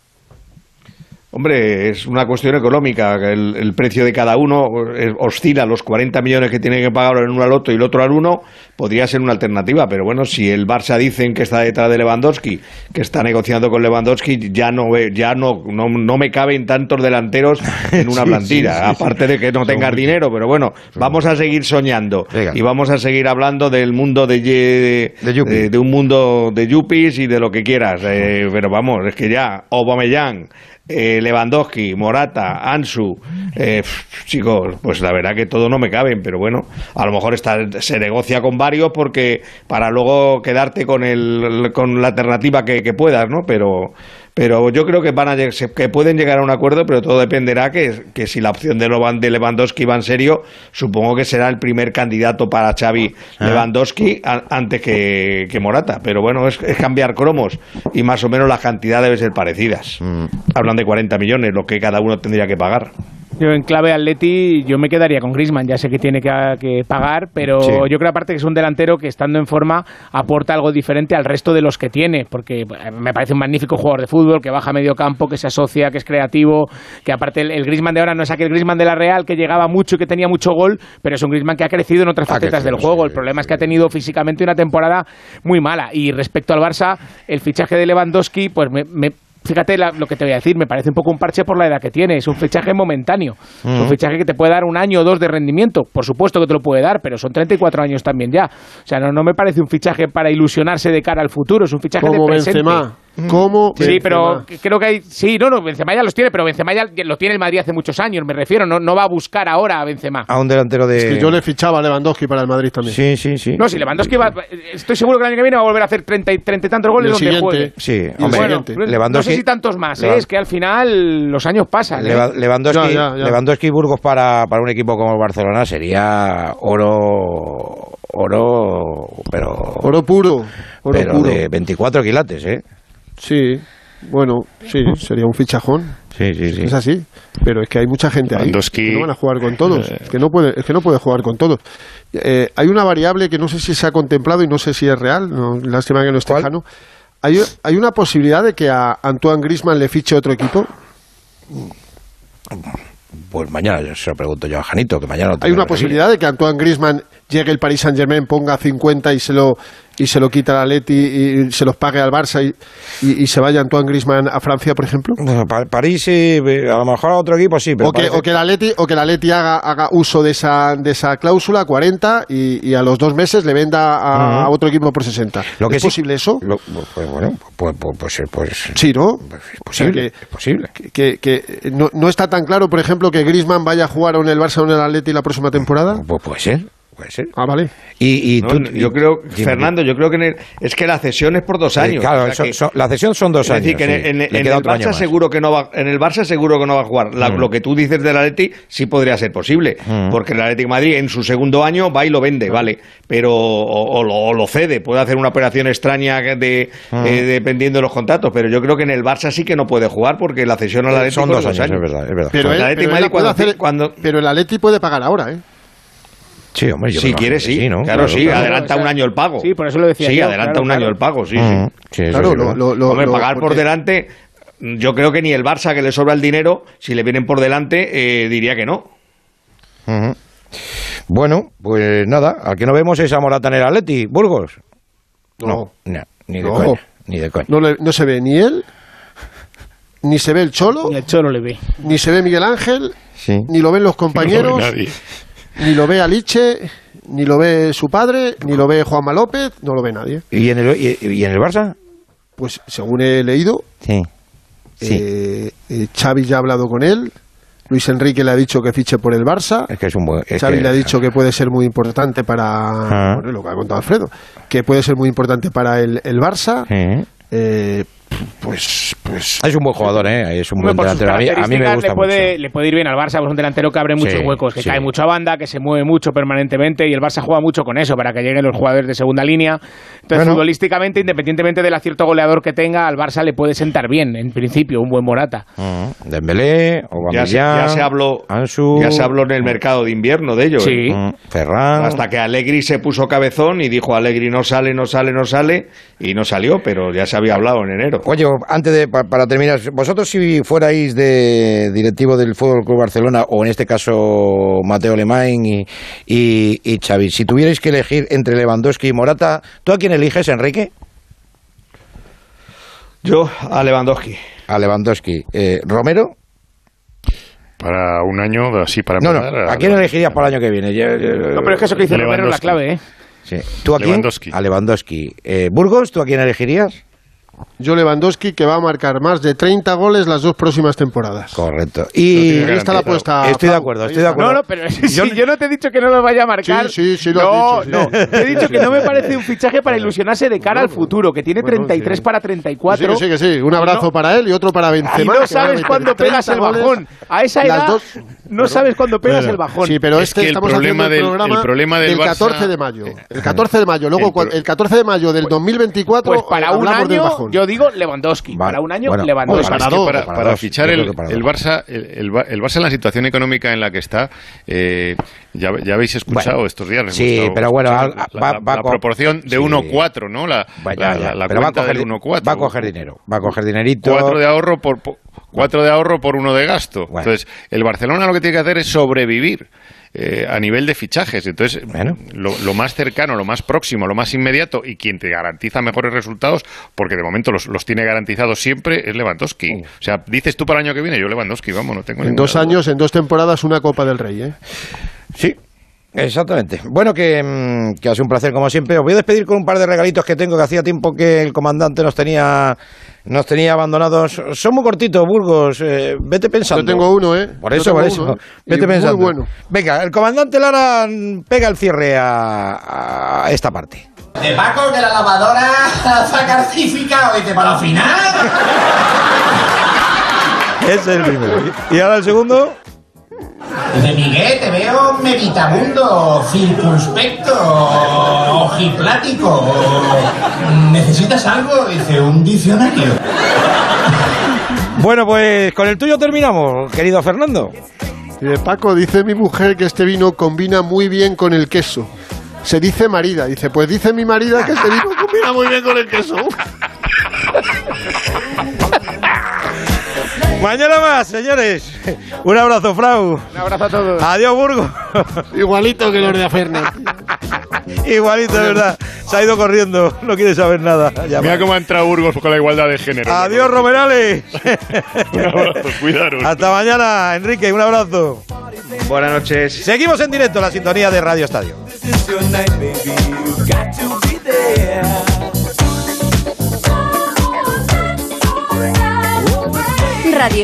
Hombre, es una cuestión económica. El, el precio de cada uno oscila los cuarenta millones que tiene que pagar el uno al otro y el otro al uno. Podría ser una alternativa, pero bueno, si el Barça dicen que está detrás de Lewandowski, que está negociando con Lewandowski, ya no ya no no, no me caben tantos delanteros en una sí, plantilla, sí, sí, aparte sí. de que no tengas no, dinero, pero bueno, vamos a seguir soñando. Venga. Y vamos a seguir hablando del mundo de de, de, de, de un mundo de yuppies y de lo que quieras, eh, pero vamos, es que ya Aubameyang, eh, Lewandowski, Morata, Ansu, eh, chicos, pues la verdad que todo no me caben, pero bueno, a lo mejor está, se negocia con varios porque para luego quedarte con el con la alternativa que, que puedas, ¿no? Pero pero yo creo que van a que pueden llegar a un acuerdo, pero todo dependerá que, que si la opción de Lewandowski va en serio, supongo que será el primer candidato para Xavi Lewandowski a, antes que, que Morata, pero bueno, es, es cambiar cromos y más o menos la cantidad debe ser parecidas. Mm. Hablan de cuarenta millones, lo que cada uno tendría que pagar. Yo en clave Atleti, yo me quedaría con Griezmann, ya sé que tiene que, que pagar, pero sí. Yo creo aparte que es un delantero que estando en forma aporta algo diferente al resto de los que tiene, porque me parece un magnífico jugador de fútbol, que baja a medio campo, que se asocia, que es creativo, que aparte el, el Griezmann de ahora no es aquel Griezmann de la Real que llegaba mucho y que tenía mucho gol, pero es un Griezmann que ha crecido en otras ah, facetas del juego. Sí, el problema sí. es que ha tenido físicamente una temporada muy mala, y respecto al Barça, el fichaje de Lewandowski, pues me... me fíjate la, lo que te voy a decir, me parece un poco un parche por la edad que tiene, es un fichaje momentáneo, mm. es un fichaje que te puede dar un año o dos de rendimiento, por supuesto que te lo puede dar, pero son treinta y cuatro años también ya, o sea, no, no me parece un fichaje para ilusionarse de cara al futuro, es un fichaje de presente. Benzema. ¿Cómo? Sí, pero creo que hay... Sí, no, no, Benzema ya los tiene, pero Benzema ya lo tiene el Madrid hace muchos años, me refiero, no, no va a buscar ahora a Benzema. A un delantero de... Es que yo le fichaba a Lewandowski para el Madrid también. Sí, sí, sí. No, si Lewandowski va... Estoy seguro que el año que viene va a volver a hacer treinta y tantos goles donde siguiente. juegue. Sí, hombre, bueno, Lewandowski... No sé si tantos más, ¿eh? Es que al final los años pasan. Leva, ¿eh? Lewandowski, ya, ya, ya. Lewandowski y Burgos para, para un equipo como el Barcelona sería oro... Oro... Pero... Oro puro. Oro pero puro. de veinticuatro quilates, ¿eh? Sí, bueno, sí, sería un fichajón. Sí, sí, sí. Es así, pero es que hay mucha gente ahí que no van a jugar con todos, es que no puede, es que no puede jugar con todos. Eh, hay una variable que no sé si se ha contemplado y no sé si es real, no, lástima que no esté lejano. Hay, hay una posibilidad de que a Antoine Griezmann le fiche otro equipo. Pues mañana se lo pregunto yo a Janito, que mañana... Hay una posibilidad de que Antoine Griezmann llegue el Paris Saint-Germain, ponga cincuenta y se lo y se lo quita al Atleti y se los pague al Barça y, y, y se vaya Antoine Griezmann a Francia, por ejemplo. Bueno, París sí, a lo mejor a otro equipo sí, pero o que, parece... o que el Atleti o que el Atleti haga, haga uso de esa de esa cláusula cuarenta y, y a los dos meses le venda a, uh-huh. a otro equipo por sesenta. Lo que ¿Es sí, posible eso? Lo, pues bueno, pues, pues, pues, pues sí, ¿no? Pues es posible, o sea que, es posible. Que, que, que no, no está tan claro, por ejemplo, que Griezmann vaya a jugar en el Barça o en el Atleti la próxima temporada. Pues puede ser. Puede ser. Ah, vale. Y, y no, tú, yo creo, dime, Fernando, yo creo que en el, es que la cesión es por dos años. Eh, claro, o sea son, que, son, la cesión son dos es años. Decir, que sí. en, en, en el Barça seguro que no va, en el Barça seguro que no va a jugar. La, mm. Lo que tú dices del Atleti sí podría ser posible, mm. porque el Atlético de Madrid en su segundo año va y lo vende, mm. vale, pero o, o, lo, o lo cede, puede hacer una operación extraña de, mm. eh, dependiendo de los contratos, pero yo creo que en el Barça sí que no puede jugar porque la cesión al Atlético son dos años, años. Es verdad, es verdad. Pero, él, el pero, Madrid él cuando, hacer, cuando, pero el Atleti puede pagar ahora, ¿eh? Sí, hombre, yo si quiere, sí, sí ¿no? Claro, claro, sí, claro, adelanta claro, un año el pago. Sí, por eso lo decía Sí, yo, adelanta claro, un claro. año el pago, sí, uh-huh. sí. sí. Claro, sí, lo, lo, lo, Hombre, lo, pagar porque... por delante, yo creo que ni el Barça, que le sobra el dinero, si le vienen por delante, eh, diría que no. Uh-huh. Bueno, pues nada, al que no vemos es a Morata en el Atleti, Burgos. No, no, no ni de no. coña, ni de coña. No, le, no se ve ni él, ni se ve el Cholo, ni el Cholo le ve, ni se ve Miguel Ángel, sí. ni lo ven los compañeros, no nadie. Ni lo ve Aliche, ni lo ve su padre, ni lo ve Juanma López, no lo ve nadie. ¿Y en el, y, y en el Barça? Pues según he leído, sí. Sí. Eh, eh, Xavi ya ha hablado con él, Luis Enrique le ha dicho que fiche por el Barça, es que es un buen, es Xavi que... le ha dicho que puede ser muy importante para, ah. bueno, lo que ha contado Alfredo, que puede ser muy importante para el, el Barça. Sí. Eh, pues, pues es un buen jugador, ¿eh? Es un buen por delantero. A mí, a mí me gusta le puede, mucho. Le puede ir bien al Barça, pues es un delantero que abre muchos sí, huecos, que sí. cae mucha banda, que se mueve mucho permanentemente y el Barça juega mucho con eso para que lleguen los jugadores de segunda línea. Entonces, bueno, futbolísticamente, independientemente del acierto goleador que tenga, al Barça le puede sentar bien, en principio, un buen Morata. Uh-huh. Dembélé, Aubameyang, ya, ya se habló, Ansu, ya se habló en el mercado de invierno de ellos. Sí. ¿eh? Uh-huh. Ferran. Hasta que Allegri se puso cabezón y dijo Allegri no sale, no sale, no sale y no salió, pero ya se había hablado en enero. Oye, antes de Pa, para terminar, vosotros si fuerais de directivo del Fútbol Club Barcelona o en este caso Mateo Alemán y, y, y Xavi, si tuvierais que elegir entre Lewandowski y Morata, ¿tú a quién eliges, Enrique? Yo a Lewandowski. A Lewandowski. Eh, ¿Romero? Para un año, así para No, no, ¿a quién elegirías para el año que viene? Yo, yo, no, pero es que eso que dice Romero es la clave, ¿eh? Sí. ¿Tú a quién? Lewandowski. A Lewandowski. Eh, ¿Burgos, tú a quién elegirías? yo Lewandowski, que va a marcar más de treinta goles las dos próximas temporadas. Correcto. Y ahí está la apuesta. Estoy de acuerdo, estoy de acuerdo. No, no, pero sí, yo, yo no te he dicho que no lo vaya a marcar. Sí, sí, sí lo no, has dicho. Sí. No, te he dicho que no me parece un fichaje para ilusionarse de cara al futuro, que tiene treinta y tres para treinta y cuatro. Sí, que sí, que sí. Un abrazo no, para él y otro para Benzema. Y no sabes cuándo pegas el bajón. A esa edad dos, no sabes cuándo pegas bueno, el bajón. Sí, pero es este que estamos el problema haciendo el del, programa el problema del, del Barça, catorce de mayo. El catorce de mayo. Luego, el, el catorce de mayo del dos mil veinticuatro, pues para un año, yo digo Lewandowski. Vale. Para un año, bueno, Lewandowski. Pues para, dos, para, para, para dos, fichar el, para el Barça, el, el, el Barça en la situación económica en la que está, eh, ya, ya habéis escuchado bueno, estos días. Sí, gustado, pero bueno, la, va, la, va la proporción de sí. uno cuatro, ¿no? La, Vaya, la, la pero cuenta va a coger, del uno cuatro. Va a coger dinero, va a coger dinerito. Cuatro de ahorro por, por cuatro de ahorro por uno de gasto. Bueno. Entonces, el Barcelona lo que tiene que hacer es sobrevivir. Eh, a nivel de fichajes. Entonces, bueno. lo, lo más cercano, lo más próximo, lo más inmediato y quien te garantiza mejores resultados, porque de momento los, los tiene garantizados siempre, es Lewandowski. Uh. O sea, dices tú para el año que viene, yo Lewandowski, vamos, no tengo En dos duda. años, en dos temporadas, una Copa del Rey, ¿eh? Sí. Exactamente. Bueno, que, que ha sido un placer como siempre. Os voy a despedir con un par de regalitos que tengo, que hacía tiempo que el comandante nos tenía nos tenía abandonados. Son muy cortitos, Burgos. Eh, vete pensando. Yo tengo uno, ¿eh? Por eso, por eso. Uno, ¿eh? Vete y pensando. Muy bueno. Venga, el comandante Lara pega el cierre a, a esta parte. De Paco, que la lavadora está carcificado, dice, para la final. Ese es el primero. ¿Y ahora el segundo? De Miguel, te veo meditabundo, circunspecto, ojiplático. ¿Necesitas algo? Dice, un diccionario. Bueno, pues con el tuyo terminamos, querido Fernando. Y de Paco, dice mi mujer que este vino combina muy bien con el queso. Se dice marida. Dice, pues dice mi marida que este vino combina muy bien con el queso. Mañana más, señores. Un abrazo, Frau. Un abrazo a todos. Adiós, Burgos. Igualito que los de Aferna. Igualito, de verdad. Se ha ido corriendo. No quiere saber nada. Ya Mira va. Cómo ha entrado Burgos con la igualdad de género. Adiós, Romerales. Un abrazo, cuidaros. Hasta mañana, Enrique. Un abrazo. Buenas noches. Seguimos en directo en la sintonía de Radio Estadio.